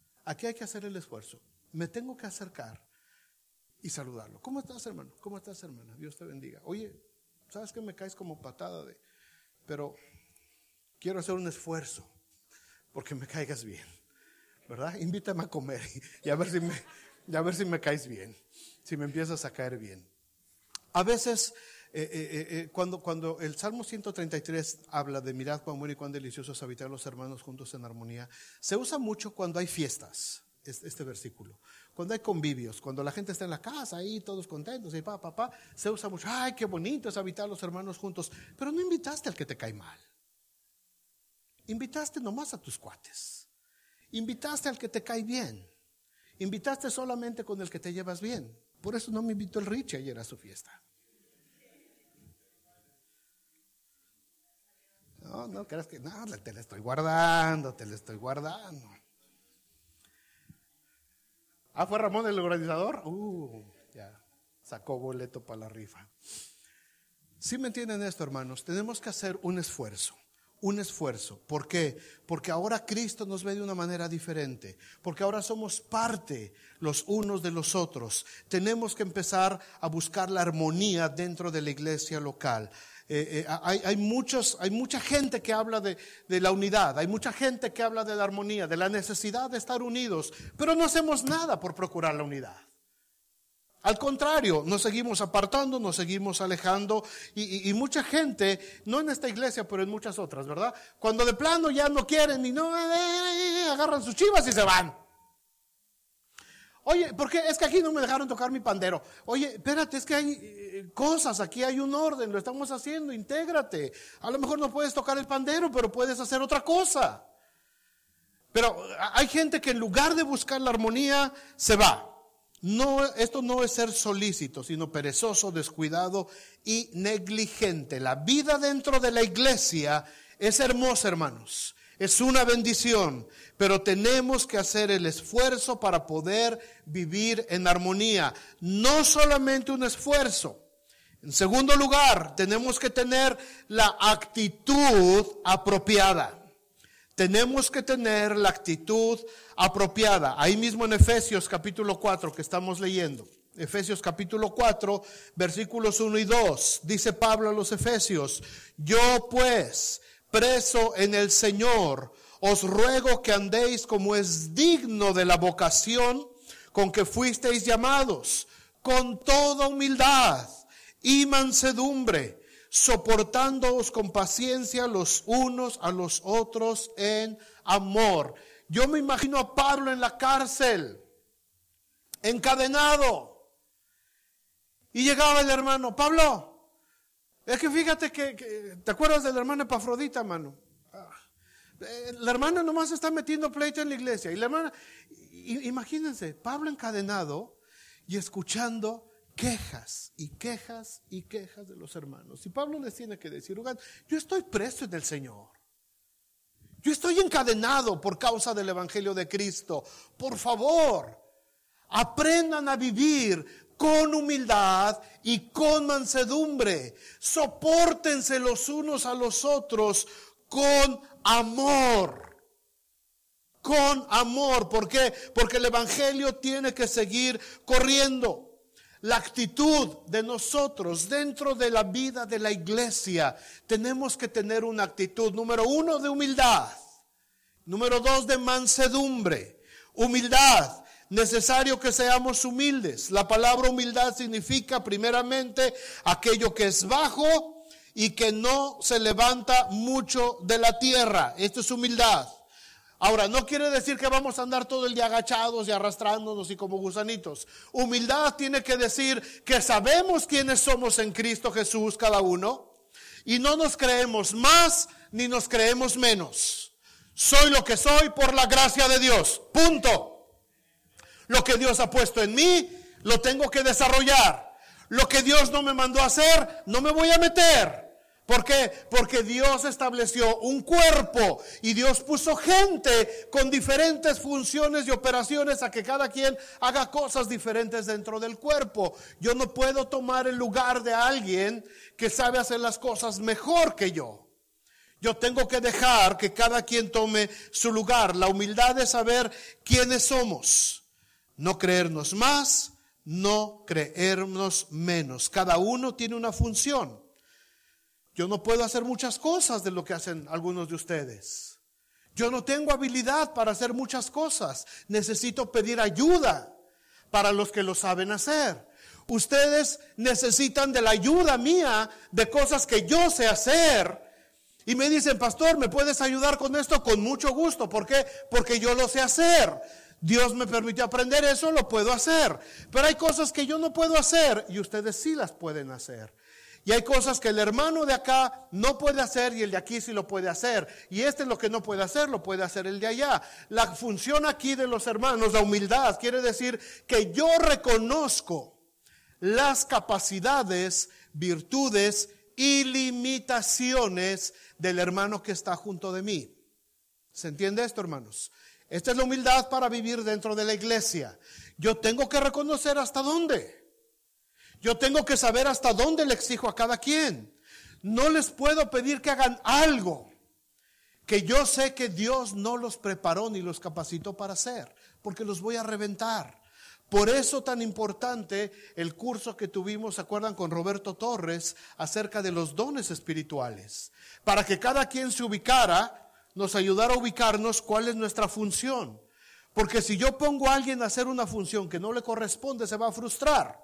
Me tengo que acercar y saludarlo. ¿Cómo estás, hermano? ¿Cómo estás, hermana? Dios te bendiga. Oye, ¿sabes que me caes como patada pero quiero hacer un esfuerzo porque me caigas bien, ¿verdad? Invítame a comer y a ver si me caes bien, si me empiezas a caer bien. A veces, cuando el Salmo 133 habla de mirad cuán bueno y cuán delicioso es habitar los hermanos juntos en armonía, se usa mucho cuando hay fiestas, este versículo. Cuando hay convivios, cuando la gente está en la casa ahí, todos contentos, y se usa mucho. Ay, qué bonito es habitar los hermanos juntos. Pero no invitaste al que te cae mal. Invitaste nomás a tus cuates. Invitaste al que te cae bien. Invitaste solamente con el que te llevas bien. Por eso no me invitó el Richie ayer a su fiesta. No creas que, no, te la estoy guardando. ¿Fue Ramón el organizador? Ya sacó boleto para la rifa. ¿Sí me entienden esto, hermanos? Tenemos que hacer un esfuerzo. ¿Por qué? Porque ahora Cristo nos ve de una manera diferente. Porque ahora somos parte los unos de los otros. Tenemos que empezar a buscar la armonía dentro de la iglesia local. Hay mucha gente que habla de la unidad, hay mucha gente que habla de la armonía, de la necesidad de estar unidos, pero no hacemos nada por procurar la unidad. Al contrario, nos seguimos apartando, nos seguimos alejando y mucha gente, no en esta iglesia, pero en muchas otras, ¿verdad? Cuando de plano ya no quieren y no, agarran sus chivas y se van. Oye, ¿por qué? Es que aquí no me dejaron tocar mi pandero. Oye, espérate, es que hay cosas, aquí hay un orden, lo estamos haciendo, intégrate. A lo mejor no puedes tocar el pandero, pero puedes hacer otra cosa. Pero hay gente que en lugar de buscar la armonía, se va. No, esto no es ser solícito, sino perezoso, descuidado y negligente. La vida dentro de la iglesia es hermosa, hermanos. Es una bendición, pero tenemos que hacer el esfuerzo para poder vivir en armonía. No solamente un esfuerzo. En segundo lugar, tenemos que tener la actitud apropiada. Tenemos que tener la actitud apropiada. Ahí mismo en Efesios capítulo 4 que estamos leyendo. Efesios capítulo 4, versículos 1 y 2. Dice Pablo a los Efesios: yo pues, preso en el Señor, os ruego que andéis como es digno de la vocación con que fuisteis llamados, con toda humildad y mansedumbre, soportándoos con paciencia los unos a los otros en amor. Yo me imagino a Pablo en la cárcel, encadenado, y llegaba el hermano: Pablo, es que fíjate que ¿te acuerdas de la hermana Epafrodita, mano? La hermana nomás está metiendo pleito en la iglesia. Y la hermana, imagínense, Pablo encadenado y escuchando quejas y quejas y quejas de los hermanos. Y Pablo les tiene que decir: yo estoy preso en el Señor. Yo estoy encadenado por causa del evangelio de Cristo. Por favor, aprendan a vivir con humildad y con mansedumbre. Sopórtense los unos a los otros con amor. Con amor. ¿Por qué? Porque el evangelio tiene que seguir corriendo. La actitud de nosotros dentro de la vida de la iglesia, tenemos que tener una actitud, número 1, de humildad. Número 2, de mansedumbre. Humildad. Necesario que seamos humildes. La palabra humildad significa primeramente aquello que es bajo y que no se levanta mucho de la tierra. Esto es humildad. Ahora, no quiere decir que vamos a andar todo el día agachados y arrastrándonos y como gusanitos. Humildad tiene que decir que sabemos quiénes somos en Cristo Jesús cada uno y no nos creemos más ni nos creemos menos. Soy lo que soy por la gracia de Dios. Punto. Lo que Dios ha puesto en mí, lo tengo que desarrollar. Lo que Dios no me mandó a hacer, no me voy a meter. ¿Por qué? Porque Dios estableció un cuerpo y Dios puso gente con diferentes funciones y operaciones a que cada quien haga cosas diferentes dentro del cuerpo. Yo no puedo tomar el lugar de alguien que sabe hacer las cosas mejor que yo. Yo tengo que dejar que cada quien tome su lugar. La humildad es saber quiénes somos. No creernos más, no creernos menos. Cada uno tiene una función. Yo no puedo hacer muchas cosas de lo que hacen algunos de ustedes. Yo no tengo habilidad para hacer muchas cosas. Necesito pedir ayuda para los que lo saben hacer. Ustedes necesitan de la ayuda mía de cosas que yo sé hacer. Y me dicen: pastor, ¿me puedes ayudar con esto? Con mucho gusto. ¿Por qué? Porque yo lo sé hacer. Dios me permitió aprender eso, lo puedo hacer. Pero hay cosas que yo no puedo hacer y ustedes sí las pueden hacer. Y hay cosas que el hermano de acá no puede hacer y el de aquí sí lo puede hacer. Y este lo que no puede hacer, lo puede hacer el de allá. La función aquí de los hermanos, la humildad, quiere decir que yo reconozco las capacidades, virtudes y limitaciones del hermano que está junto de mí. ¿Se entiende esto, hermanos? Esta es la humildad para vivir dentro de la iglesia. Yo tengo que reconocer hasta dónde. Yo tengo que saber hasta dónde le exijo a cada quien. No les puedo pedir que hagan algo que yo sé que Dios no los preparó ni los capacitó para hacer, porque los voy a reventar. Por eso tan importante el curso que tuvimos, ¿se acuerdan? Con Roberto Torres acerca de los dones espirituales. Para que cada quien se ubicara, nos ayudara a ubicarnos cuál es nuestra función. Porque si yo pongo a alguien a hacer una función que no le corresponde, se va a frustrar.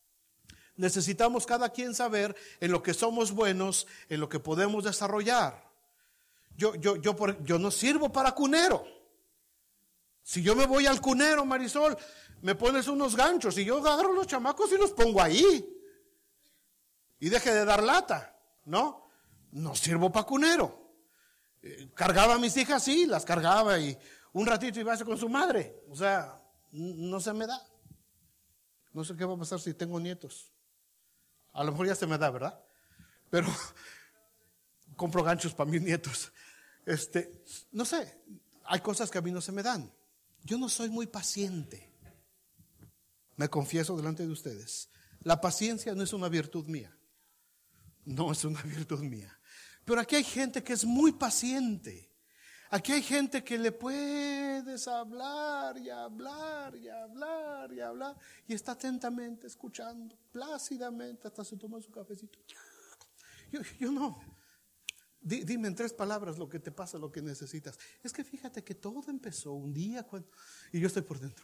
Necesitamos cada quien saber en lo que somos buenos, en lo que podemos desarrollar. Yo no sirvo para cunero. Si yo me voy al cunero, Marisol, me pones unos ganchos y yo agarro los chamacos y los pongo ahí. Y deje de dar lata, ¿no? No sirvo para cunero. Cargaba a mis hijas, sí, las cargaba y un ratito iba a con su madre. O sea, no se me da. No sé qué va a pasar si tengo nietos. A lo mejor ya se me da, ¿verdad? Pero compro ganchos para mis nietos. No sé, hay cosas que a mí no se me dan. Yo no soy muy paciente. Me confieso delante de ustedes. La paciencia no es una virtud mía. No es una virtud mía. Pero aquí hay gente que es muy paciente. Aquí hay gente que le puedes hablar y hablar y hablar y hablar y está atentamente escuchando, plácidamente, hasta se toma su cafecito. Yo no. Dime en 3 palabras lo que te pasa, lo que necesitas. Es que fíjate que todo empezó un día cuando... Y yo estoy por dentro.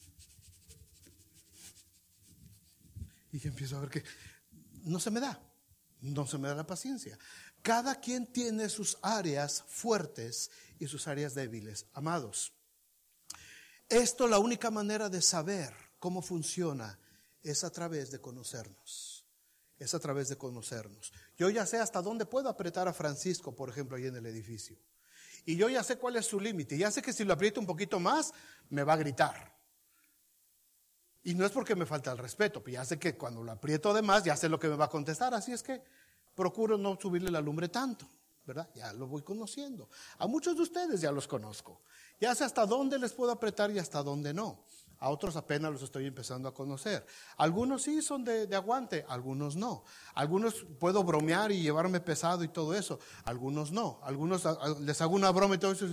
Y yo empiezo a ver que no se me da la paciencia. Cada quien tiene sus áreas fuertes y sus áreas débiles. Amados, esto, la única manera de saber cómo funciona es a través de conocernos. Es a través de conocernos. Yo ya sé hasta dónde puedo apretar a Francisco, por ejemplo, ahí en el edificio. Y yo ya sé cuál es su límite. Ya sé que si lo aprieto un poquito más, me va a gritar. Y no es porque me falta el respeto, pero ya sé que cuando lo aprieto de más, ya sé lo que me va a contestar. Así es que procuro no subirle la lumbre tanto, ¿verdad? Ya lo voy conociendo. A muchos de ustedes ya los conozco. Ya sé hasta dónde les puedo apretar y hasta dónde no. A otros apenas los estoy empezando a conocer. Algunos sí son de aguante, algunos no. Algunos puedo bromear y llevarme pesado y todo eso. Algunos no. Algunos les hago una broma y todo eso.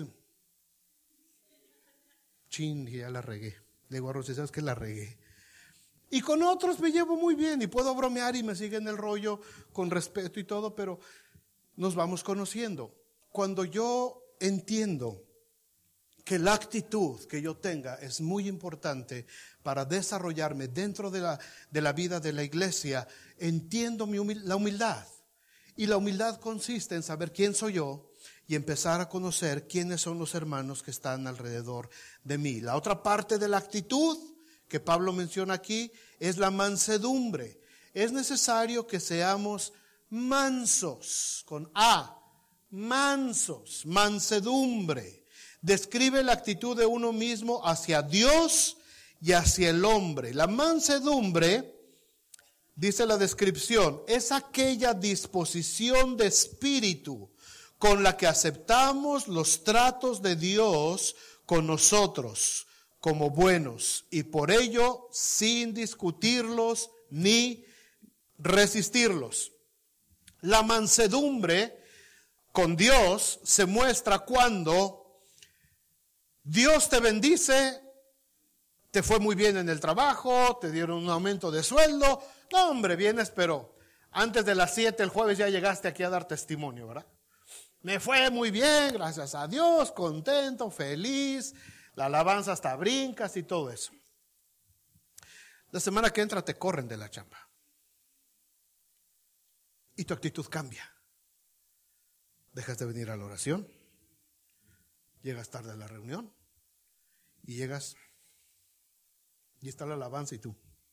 Chin, ya la regué. Le digo a Rosy, ¿sabes qué? La regué. Y con otros me llevo muy bien y puedo bromear y me siguen el rollo con respeto y todo, pero nos vamos conociendo. Cuando yo entiendo que la actitud que yo tenga es muy importante para desarrollarme dentro de la vida de la iglesia, entiendo la humildad. Y la humildad consiste en saber quién soy yo y empezar a conocer quiénes son los hermanos que están alrededor de mí. La otra parte de la actitud que Pablo menciona aquí es la mansedumbre. Es necesario que seamos mansos, con A, mansos, mansedumbre. Describe la actitud de uno mismo hacia Dios y hacia el hombre. La mansedumbre, dice la descripción, es aquella disposición de espíritu con la que aceptamos los tratos de Dios con nosotros como buenos y por ello sin discutirlos ni resistirlos. La mansedumbre con Dios se muestra cuando Dios te bendice, te fue muy bien en el trabajo, te dieron un aumento de sueldo. No, hombre, vienes, pero antes de las 7 el jueves ya llegaste aquí a dar testimonio, ¿verdad? Me fue muy bien, gracias a Dios, contento, feliz, la alabanza hasta brincas y todo eso. La semana que entra te corren de la chamba. Y tu actitud cambia. Dejas de venir a la oración, llegas tarde a la reunión y llegas y está la alabanza y tú.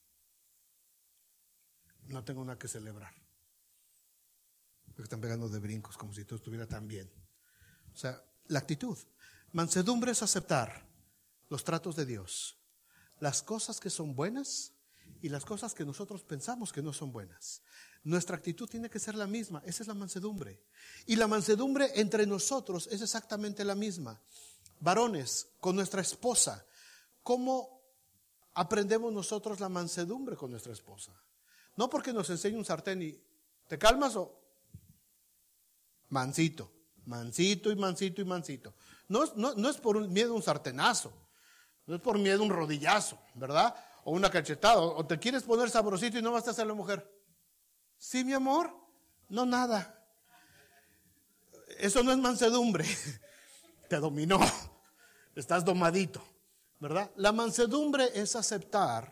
No tengo nada que celebrar. Porque están pegando de brincos como si todo estuviera tan bien. O sea, la actitud. Mansedumbre es aceptar los tratos de Dios, las cosas que son buenas y las cosas que nosotros pensamos que no son buenas. Nuestra actitud tiene que ser la misma. Esa es la mansedumbre. Y la mansedumbre entre nosotros es exactamente la misma. Varones, con nuestra esposa, ¿cómo aprendemos nosotros la mansedumbre con nuestra esposa? No porque nos enseñe un sartén y ¿te calmas o? Mansito, mansito y mansito y mansito. No es por miedo a un sartenazo, no es por miedo a un rodillazo, ¿verdad? O una cachetada, o te quieres poner sabrosito y no vas a hacer la mujer. ¿Sí, mi amor? No, nada. Eso no es mansedumbre. Te dominó. Estás domadito, ¿verdad? La mansedumbre es aceptar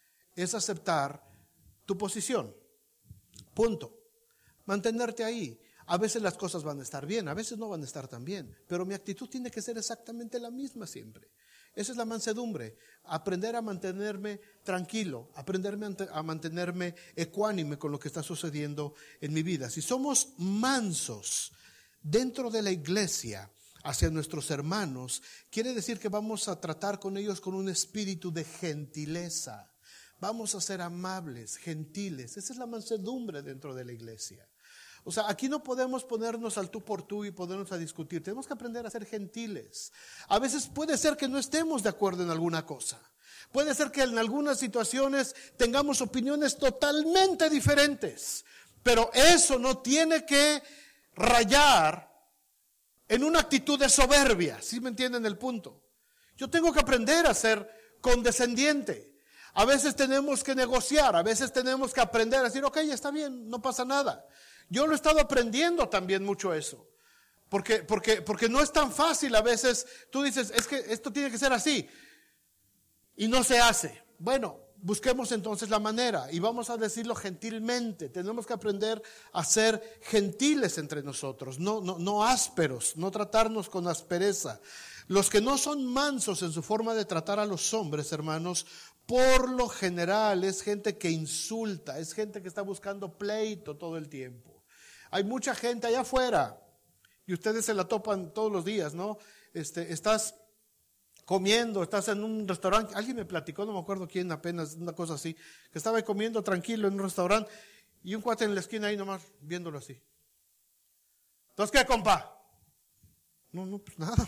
tu posición. Punto. Mantenerte ahí. A veces las cosas van a estar bien, a veces no van a estar tan bien, pero mi actitud tiene que ser exactamente la misma siempre. Esa es la mansedumbre. Aprender a mantenerme tranquilo, aprenderme a mantenerme ecuánime con lo que está sucediendo en mi vida. Si somos mansos dentro de la iglesia hacia nuestros hermanos, quiere decir que vamos a tratar con ellos con un espíritu de gentileza. Vamos a ser amables, gentiles. Esa es la mansedumbre dentro de la iglesia. O sea, aquí no podemos ponernos al tú por tú y ponernos a discutir. Tenemos que aprender a ser gentiles. A veces puede ser que no estemos de acuerdo en alguna cosa. Puede ser que en algunas situaciones tengamos opiniones totalmente diferentes. Pero eso no tiene que rayar en una actitud de soberbia. ¿Sí me entienden el punto? Yo tengo que aprender a ser condescendiente. A veces tenemos que negociar, a veces tenemos que aprender a decir, ok, está bien, no pasa nada. Yo lo he estado aprendiendo también mucho eso. Porque no es tan fácil a veces. Tú dices, es que esto tiene que ser así. Y no se hace. Bueno, busquemos entonces la manera. Y vamos a decirlo gentilmente. Tenemos que aprender a ser gentiles entre nosotros. No ásperos. No tratarnos con aspereza. Los que no son mansos en su forma de tratar a los hombres, hermanos, por lo general es gente que insulta. Es gente que está buscando pleito todo el tiempo. Hay mucha gente allá afuera, y ustedes se la topan todos los días, ¿no? Estás comiendo, estás en un restaurante. Alguien me platicó, no me acuerdo quién, apenas una cosa así, que estaba comiendo tranquilo en un restaurante y un cuate en la esquina ahí nomás viéndolo así. Entonces, ¿qué, compa? No, pues nada.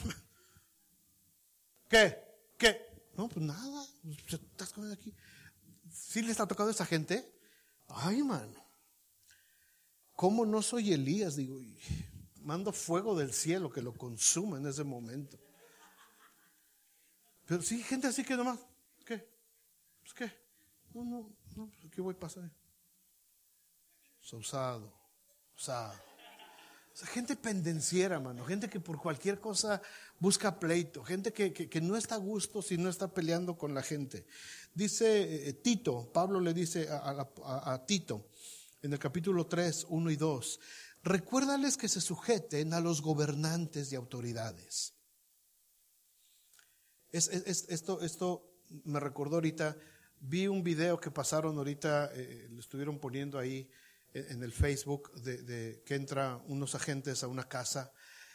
¿Qué? No, pues nada. Estás comiendo aquí. ¿Sí les ha tocado a esa gente? Ay, mano. ¿Cómo no soy Elías? Digo, y mando fuego del cielo que lo consuma en ese momento. Pero sí, gente así que nomás, ¿qué? Pues qué. No, pues aquí voy a pasar. Osado. O sea, gente pendenciera, mano. Gente que por cualquier cosa busca pleito. Gente que no está a gusto si no está peleando con la gente. Dice Tito, Pablo le dice a Tito, en el capítulo 3, 1 y 2, recuérdales que se sujeten a los gobernantes y autoridades. Esto me recordó ahorita, vi un video que pasaron ahorita, lo estuvieron poniendo ahí en el Facebook, de que entran unos agentes a una casa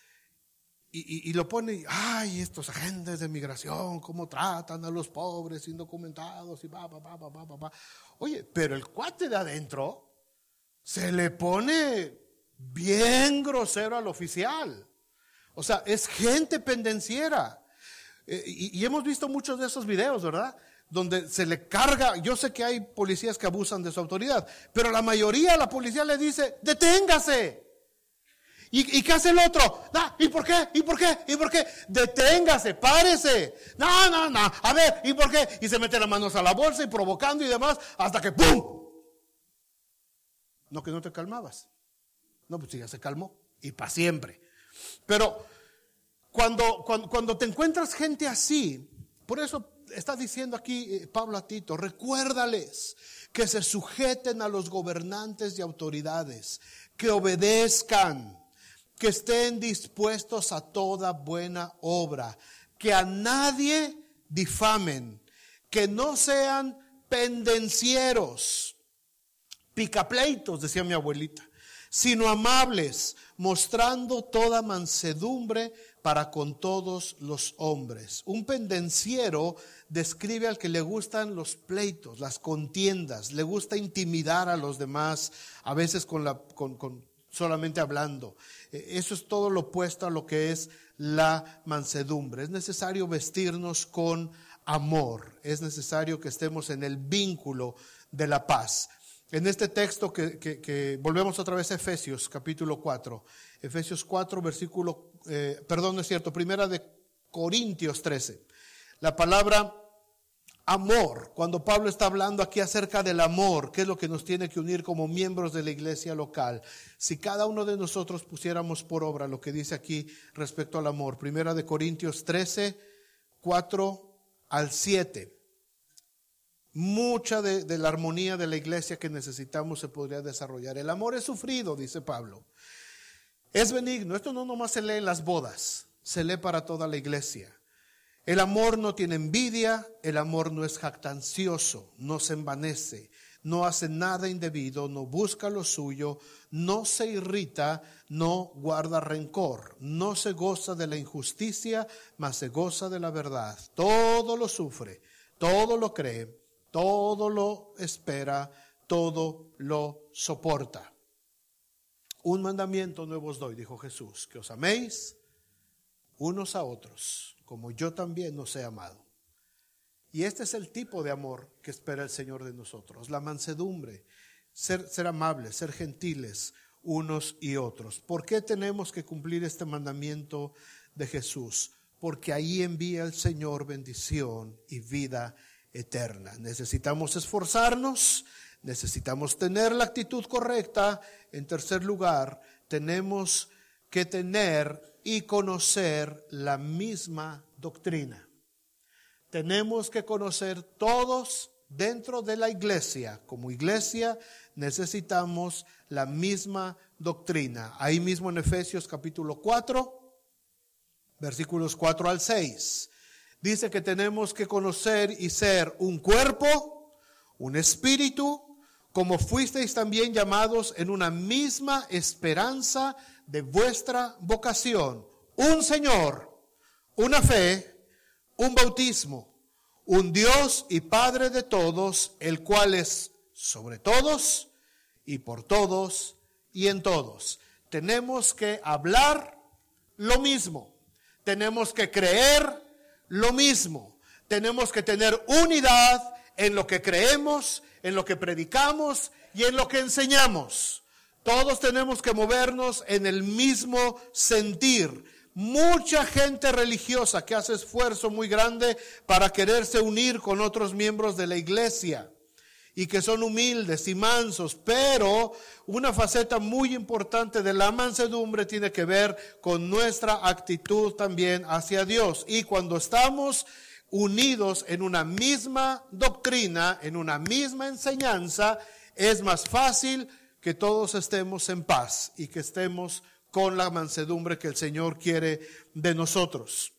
y lo pone, ay, estos agentes de migración, cómo tratan a los pobres indocumentados y va. Oye, pero el cuate de adentro se le pone bien grosero al oficial. O sea, es gente pendenciera. Y hemos visto muchos de esos videos, ¿verdad? Donde se le carga. Yo sé que hay policías que abusan de su autoridad, pero la mayoría, la policía le dice, deténgase. ¿Y qué hace el otro? ¿Y por qué? Deténgase, párese. No, a ver, ¿y por qué? Y se mete las manos a la bolsa y provocando y demás, hasta que ¡pum! No, que no te calmabas. No, pues ya se calmó. Y para siempre. Pero cuando te encuentras gente así, por eso está diciendo aquí Pablo a Tito, recuérdales que se sujeten a los gobernantes y autoridades, que obedezcan, que estén dispuestos a toda buena obra, que a nadie difamen, que no sean pendencieros, picapleitos, decía mi abuelita, sino amables, mostrando toda mansedumbre para con todos los hombres. Un pendenciero describe al que le gustan los pleitos, las contiendas, le gusta intimidar a los demás, a veces con solamente hablando. Eso es todo lo opuesto a lo que es la mansedumbre. Es necesario vestirnos con amor, es necesario que estemos en el vínculo de la paz. En este texto que volvemos otra vez a Efesios capítulo 4, Efesios 4 versículo, primera de Corintios 13. La palabra amor, cuando Pablo está hablando aquí acerca del amor, que es lo que nos tiene que unir como miembros de la iglesia local. Si cada uno de nosotros pusiéramos por obra lo que dice aquí respecto al amor, primera de Corintios 13, 4 al 7. Mucha de la armonía de la iglesia que necesitamos se podría desarrollar. El amor es sufrido, dice Pablo. Es benigno. Esto no nomás se lee en las bodas, se lee para toda la iglesia. El amor no tiene envidia, el amor no es jactancioso, no se envanece, no hace nada indebido, no busca lo suyo, no se irrita, no guarda rencor, no se goza de la injusticia, mas se goza de la verdad. Todo lo sufre, todo lo cree, todo lo espera, todo lo soporta. Un mandamiento nuevo os doy, dijo Jesús, que os améis unos a otros, como yo también os he amado. Y este es el tipo de amor que espera el Señor de nosotros, la mansedumbre, ser amables, ser gentiles unos y otros. ¿Por qué tenemos que cumplir este mandamiento de Jesús? Porque ahí envía el Señor bendición y vida eterna. Necesitamos esforzarnos, necesitamos tener la actitud correcta. En tercer lugar, tenemos que tener y conocer la misma doctrina. Tenemos que conocer todos dentro de la iglesia. Como iglesia necesitamos la misma doctrina. Ahí mismo en Efesios capítulo 4, versículos 4 al 6. Dice que tenemos que conocer y ser un cuerpo, un espíritu, como fuisteis también llamados en una misma esperanza de vuestra vocación. Un Señor, una fe, un bautismo, un Dios y Padre de todos, el cual es sobre todos y por todos y en todos. Tenemos que hablar lo mismo, tenemos que creer lo mismo, tenemos que tener unidad en lo que creemos, en lo que predicamos y en lo que enseñamos. Todos tenemos que movernos en el mismo sentir. Mucha gente religiosa que hace esfuerzo muy grande para quererse unir con otros miembros de la iglesia y que son humildes y mansos, pero una faceta muy importante de la mansedumbre tiene que ver con nuestra actitud también hacia Dios. Y cuando estamos unidos en una misma doctrina, en una misma enseñanza, es más fácil que todos estemos en paz y que estemos con la mansedumbre que el Señor quiere de nosotros.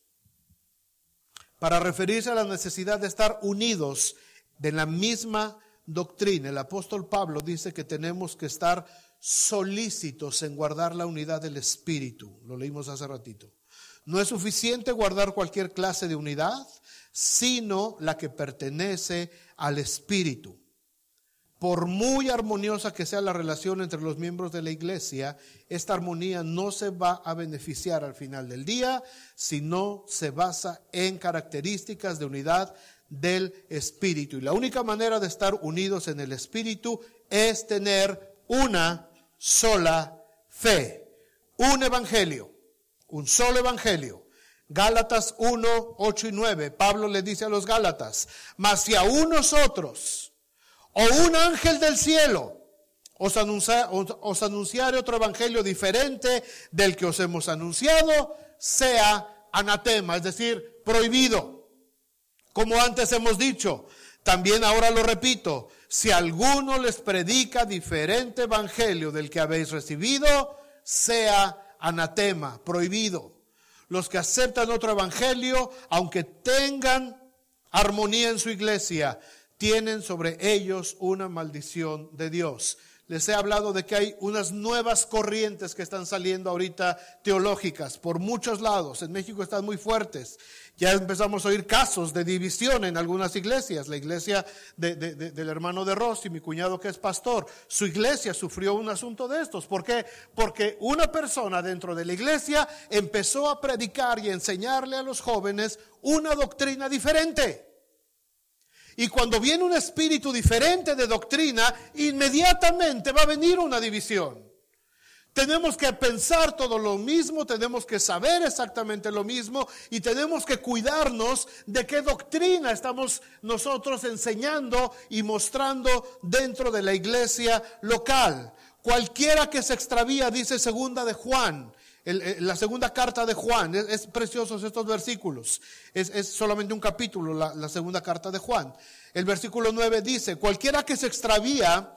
Para referirse a la necesidad de estar unidos de la misma doctrina, el apóstol Pablo dice que tenemos que estar solícitos en guardar la unidad del Espíritu. Lo leímos hace ratito. No es suficiente guardar cualquier clase de unidad, sino la que pertenece al Espíritu. Por muy armoniosa que sea la relación entre los miembros de la iglesia, esta armonía no se va a beneficiar al final del día si no se basa en características de unidad del Espíritu. Y la única manera de estar unidos en el Espíritu es tener una sola fe, un evangelio, un solo evangelio. Gálatas 1, 8 y 9, Pablo le dice a los Gálatas: mas si aún nosotros o un ángel del cielo os anunciare otro evangelio diferente del que os hemos anunciado, sea anatema, es decir, prohibido. Como antes hemos dicho, también ahora lo repito, si alguno les predica diferente evangelio del que habéis recibido, sea anatema, prohibido. Los que aceptan otro evangelio, aunque tengan armonía en su iglesia, tienen sobre ellos una maldición de Dios. Les he hablado de que hay unas nuevas corrientes que están saliendo ahorita teológicas por muchos lados. En México están muy fuertes. Ya empezamos a oír casos de división en algunas iglesias. La iglesia del hermano de Rossi, mi cuñado que es pastor, su iglesia sufrió un asunto de estos. ¿Por qué? Porque una persona dentro de la iglesia empezó a predicar y enseñarle a los jóvenes una doctrina diferente. Y cuando viene un espíritu diferente de doctrina, inmediatamente va a venir una división. Tenemos que pensar todo lo mismo, tenemos que saber exactamente lo mismo y tenemos que cuidarnos de qué doctrina estamos nosotros enseñando y mostrando dentro de la iglesia local. Cualquiera que se extravía, dice segunda de Juan, la segunda carta de Juan, es preciosos estos versículos, es solamente un capítulo la segunda carta de Juan. El versículo 9 dice: cualquiera que se extravía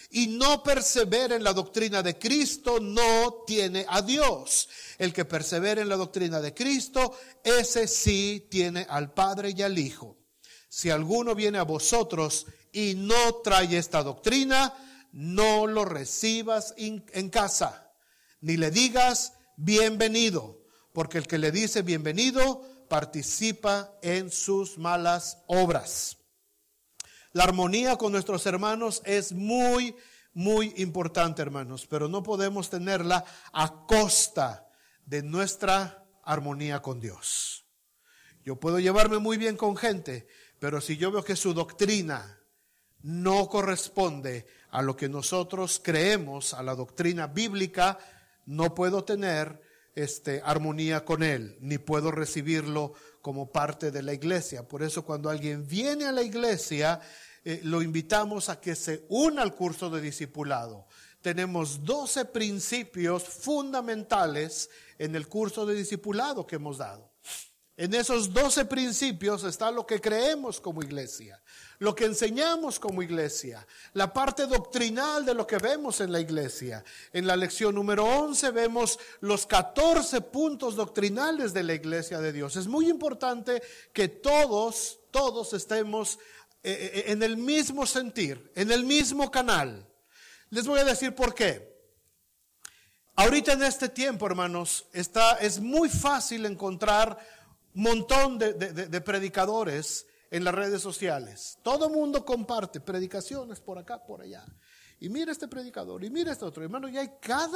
y no persevera en la doctrina de Cristo no tiene a Dios. El que persevera en la doctrina de Cristo, ese sí tiene al Padre y al Hijo. Si alguno viene a vosotros y no trae esta doctrina, no lo recibas en casa, ni le digas bienvenido, porque el que le dice bienvenido participa en sus malas obras. La armonía con nuestros hermanos es muy importante, hermanos, pero no podemos tenerla a costa de nuestra armonía con Dios. Yo puedo llevarme muy bien con gente, pero si yo veo que su doctrina no corresponde a lo que nosotros creemos, a la doctrina bíblica, no puedo tener armonía con él, ni puedo recibirlo como parte de la iglesia. Por eso cuando alguien viene a la iglesia, lo invitamos a que se una al curso de discipulado. Tenemos 12 principios fundamentales en el curso de discipulado que hemos dado. En esos 12 principios está lo que creemos como iglesia, lo que enseñamos como iglesia, la parte doctrinal de lo que vemos en la iglesia. En la lección número 11 vemos los 14 puntos doctrinales de la iglesia de Dios. Es muy importante que todos estemos en el mismo sentir, en el mismo canal. Les voy a decir por qué. Ahorita en este tiempo, hermanos, es muy fácil encontrar un montón de predicadores en las redes sociales. Todo mundo comparte predicaciones por acá, por allá. Y mira este predicador, y mira este otro. Hermano, ya hay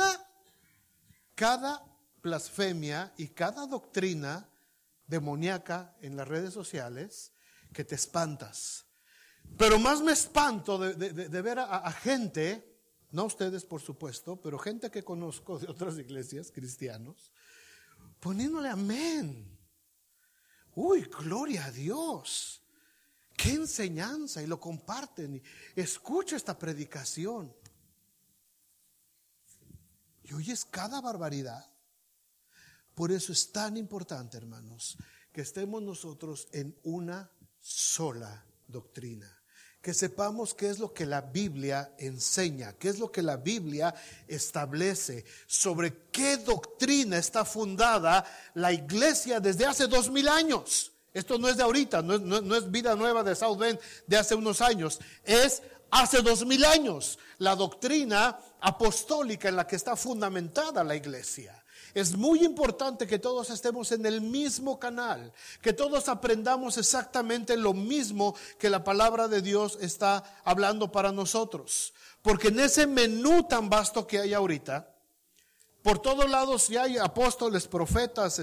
cada blasfemia y cada doctrina demoníaca en las redes sociales que te espantas. Pero más me espanto de ver a gente, no ustedes por supuesto, pero gente que conozco de otras iglesias, cristianos, poniéndole amén. Uy, gloria a Dios. Qué enseñanza, y lo comparten. Y escucha esta predicación. Y oyes cada barbaridad. Por eso es tan importante, hermanos, que estemos nosotros en una sola doctrina. Que sepamos qué es lo que la Biblia enseña, qué es lo que la Biblia establece, sobre qué doctrina está fundada la iglesia desde hace 2000 años. Esto no es de ahorita, no es vida nueva de South Bend de hace unos años, es hace 2000 años la doctrina apostólica en la que está fundamentada la iglesia. Es muy importante que todos estemos en el mismo canal, que todos aprendamos exactamente lo mismo que la palabra de Dios está hablando para nosotros. Porque en ese menú tan vasto que hay ahorita, por todos lados ya hay apóstoles, profetas,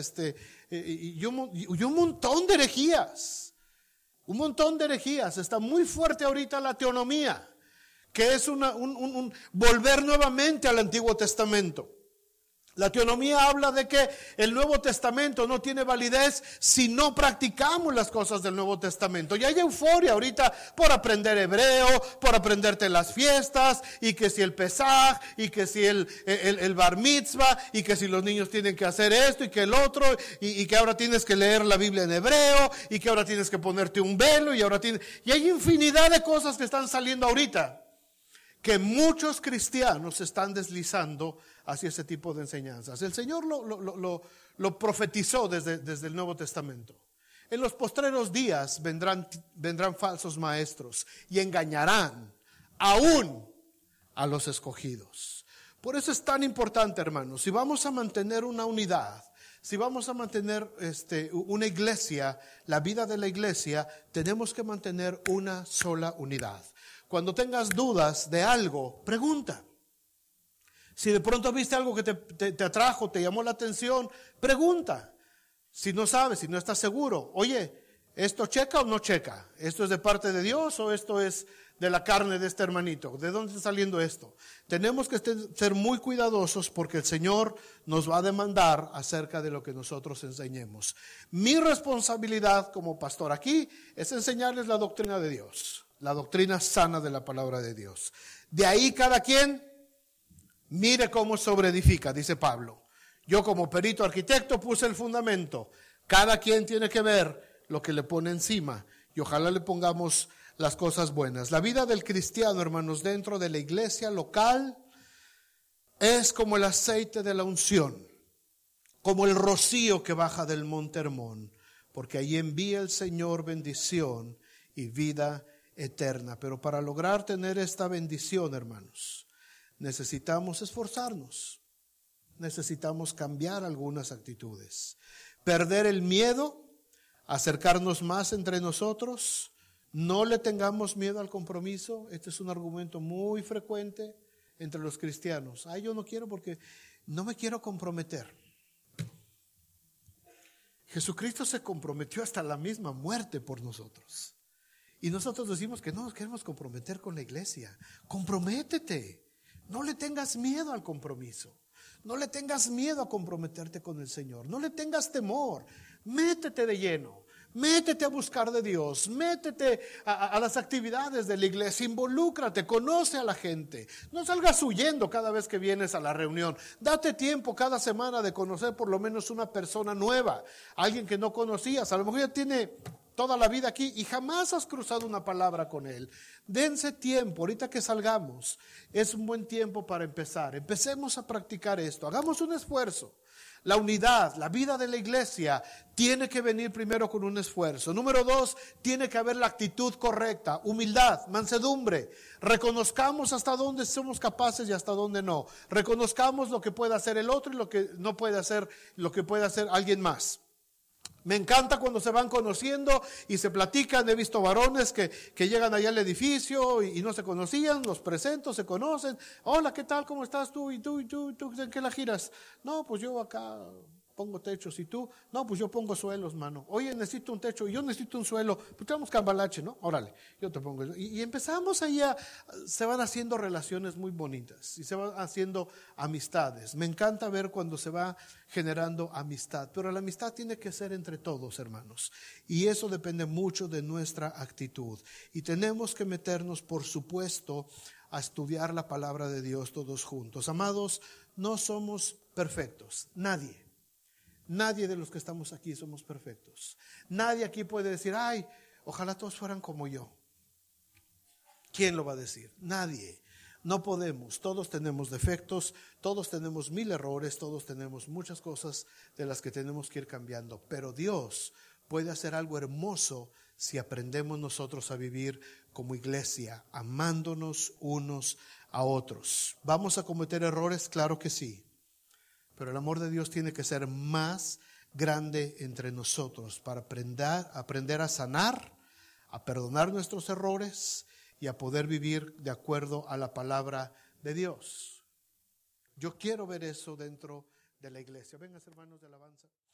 y un montón de herejías. Un montón de herejías. Está muy fuerte ahorita la teonomía, que es un volver nuevamente al Antiguo Testamento. La teonomía habla de que el Nuevo Testamento no tiene validez si no practicamos las cosas del Nuevo Testamento. Y hay euforia ahorita por aprender hebreo, por aprenderte las fiestas, y que si el Pesaj, y que si el Bar Mitzvah, y que si los niños tienen que hacer esto y que el otro, y que ahora tienes que leer la Biblia en hebreo, y que ahora tienes que ponerte un velo, y hay infinidad de cosas que están saliendo ahorita, que muchos cristianos están deslizando hacia ese tipo de enseñanzas. El Señor lo profetizó desde el Nuevo Testamento. En los postreros días vendrán falsos maestros y engañarán aún a los escogidos. Por eso es tan importante, hermanos, si vamos a mantener una unidad, si vamos a mantener una iglesia, la vida de la iglesia, tenemos que mantener una sola unidad. Cuando tengas dudas de algo, pregunta. Si de pronto viste algo que te atrajo, te llamó la atención, pregunta. Si no sabes, si no estás seguro, oye, ¿esto checa o no checa? ¿Esto es de parte de Dios o esto es de la carne de este hermanito? ¿De dónde está saliendo esto? Tenemos que ser muy cuidadosos porque el Señor nos va a demandar acerca de lo que nosotros enseñemos. Mi responsabilidad como pastor aquí es enseñarles la doctrina de Dios, la doctrina sana de la palabra de Dios. De ahí cada quien mire cómo sobreedifica, dice Pablo. Yo como perito arquitecto puse el fundamento. Cada quien tiene que ver lo que le pone encima. y ojalá le pongamos las cosas buenas. La vida del cristiano, hermanos, dentro de la iglesia local es como el aceite de la unción, como el rocío que baja del monte Hermón, porque ahí envía el Señor bendición y vida eterna. Pero para lograr tener esta bendición, hermanos, necesitamos esforzarnos, necesitamos cambiar algunas actitudes, perder el miedo, acercarnos más entre nosotros, no le tengamos miedo al compromiso. Este es un argumento muy frecuente entre los cristianos. Yo no quiero porque no me quiero comprometer. Jesucristo se comprometió hasta la misma muerte por nosotros. Y nosotros decimos que no nos queremos comprometer con la iglesia. Comprométete. No le tengas miedo al compromiso. No le tengas miedo a comprometerte con el Señor. No le tengas temor. Métete de lleno. Métete a buscar de Dios, métete a las actividades de la iglesia, involúcrate, conoce a la gente. No salgas huyendo cada vez que vienes a la reunión. Date tiempo cada semana de conocer por lo menos una persona nueva, alguien que no conocías. A lo mejor ya tiene toda la vida aquí y jamás has cruzado una palabra con él. Dense tiempo, ahorita que salgamos, es un buen tiempo para empezar. Empecemos a practicar esto, hagamos un esfuerzo. La unidad, la vida de la iglesia tiene que venir primero con un esfuerzo. Número 2, tiene que haber la actitud correcta, humildad, mansedumbre. Reconozcamos hasta dónde somos capaces y hasta dónde no. Reconozcamos lo que puede hacer el otro y lo que no puede hacer, lo que puede hacer alguien más. Me encanta cuando se van conociendo y se platican. He visto varones que llegan allá al edificio y no se conocían, los presento, se conocen. Hola, ¿qué tal? ¿Cómo estás tú? ¿Y tú en qué la giras? No, pues yo acá pongo techos. ¿Y tú? No, pues yo pongo suelos, mano. Oye, necesito un techo y yo necesito un suelo. Pues tenemos cambalache, ¿no? Órale, yo te pongo. Y empezamos allá, se van haciendo relaciones muy bonitas y se van haciendo amistades. Me encanta ver cuando se va generando amistad, pero la amistad tiene que ser entre todos, hermanos, y eso depende mucho de nuestra actitud. Y tenemos que meternos, por supuesto, a estudiar la palabra de Dios todos juntos. Amados, no somos perfectos, Nadie de los que estamos aquí somos perfectos. Nadie aquí puede decir, ojalá todos fueran como yo. ¿Quién lo va a decir? Nadie. No podemos. Todos tenemos defectos, todos tenemos 1000 errores, todos tenemos muchas cosas de las que tenemos que ir cambiando. Pero Dios puede hacer algo hermoso si aprendemos nosotros a vivir como iglesia, amándonos unos a otros. ¿Vamos a cometer errores? Claro que sí. Pero el amor de Dios tiene que ser más grande entre nosotros para aprender a sanar, a perdonar nuestros errores y a poder vivir de acuerdo a la palabra de Dios. Yo quiero ver eso dentro de la iglesia. Vengan, hermanos de alabanza.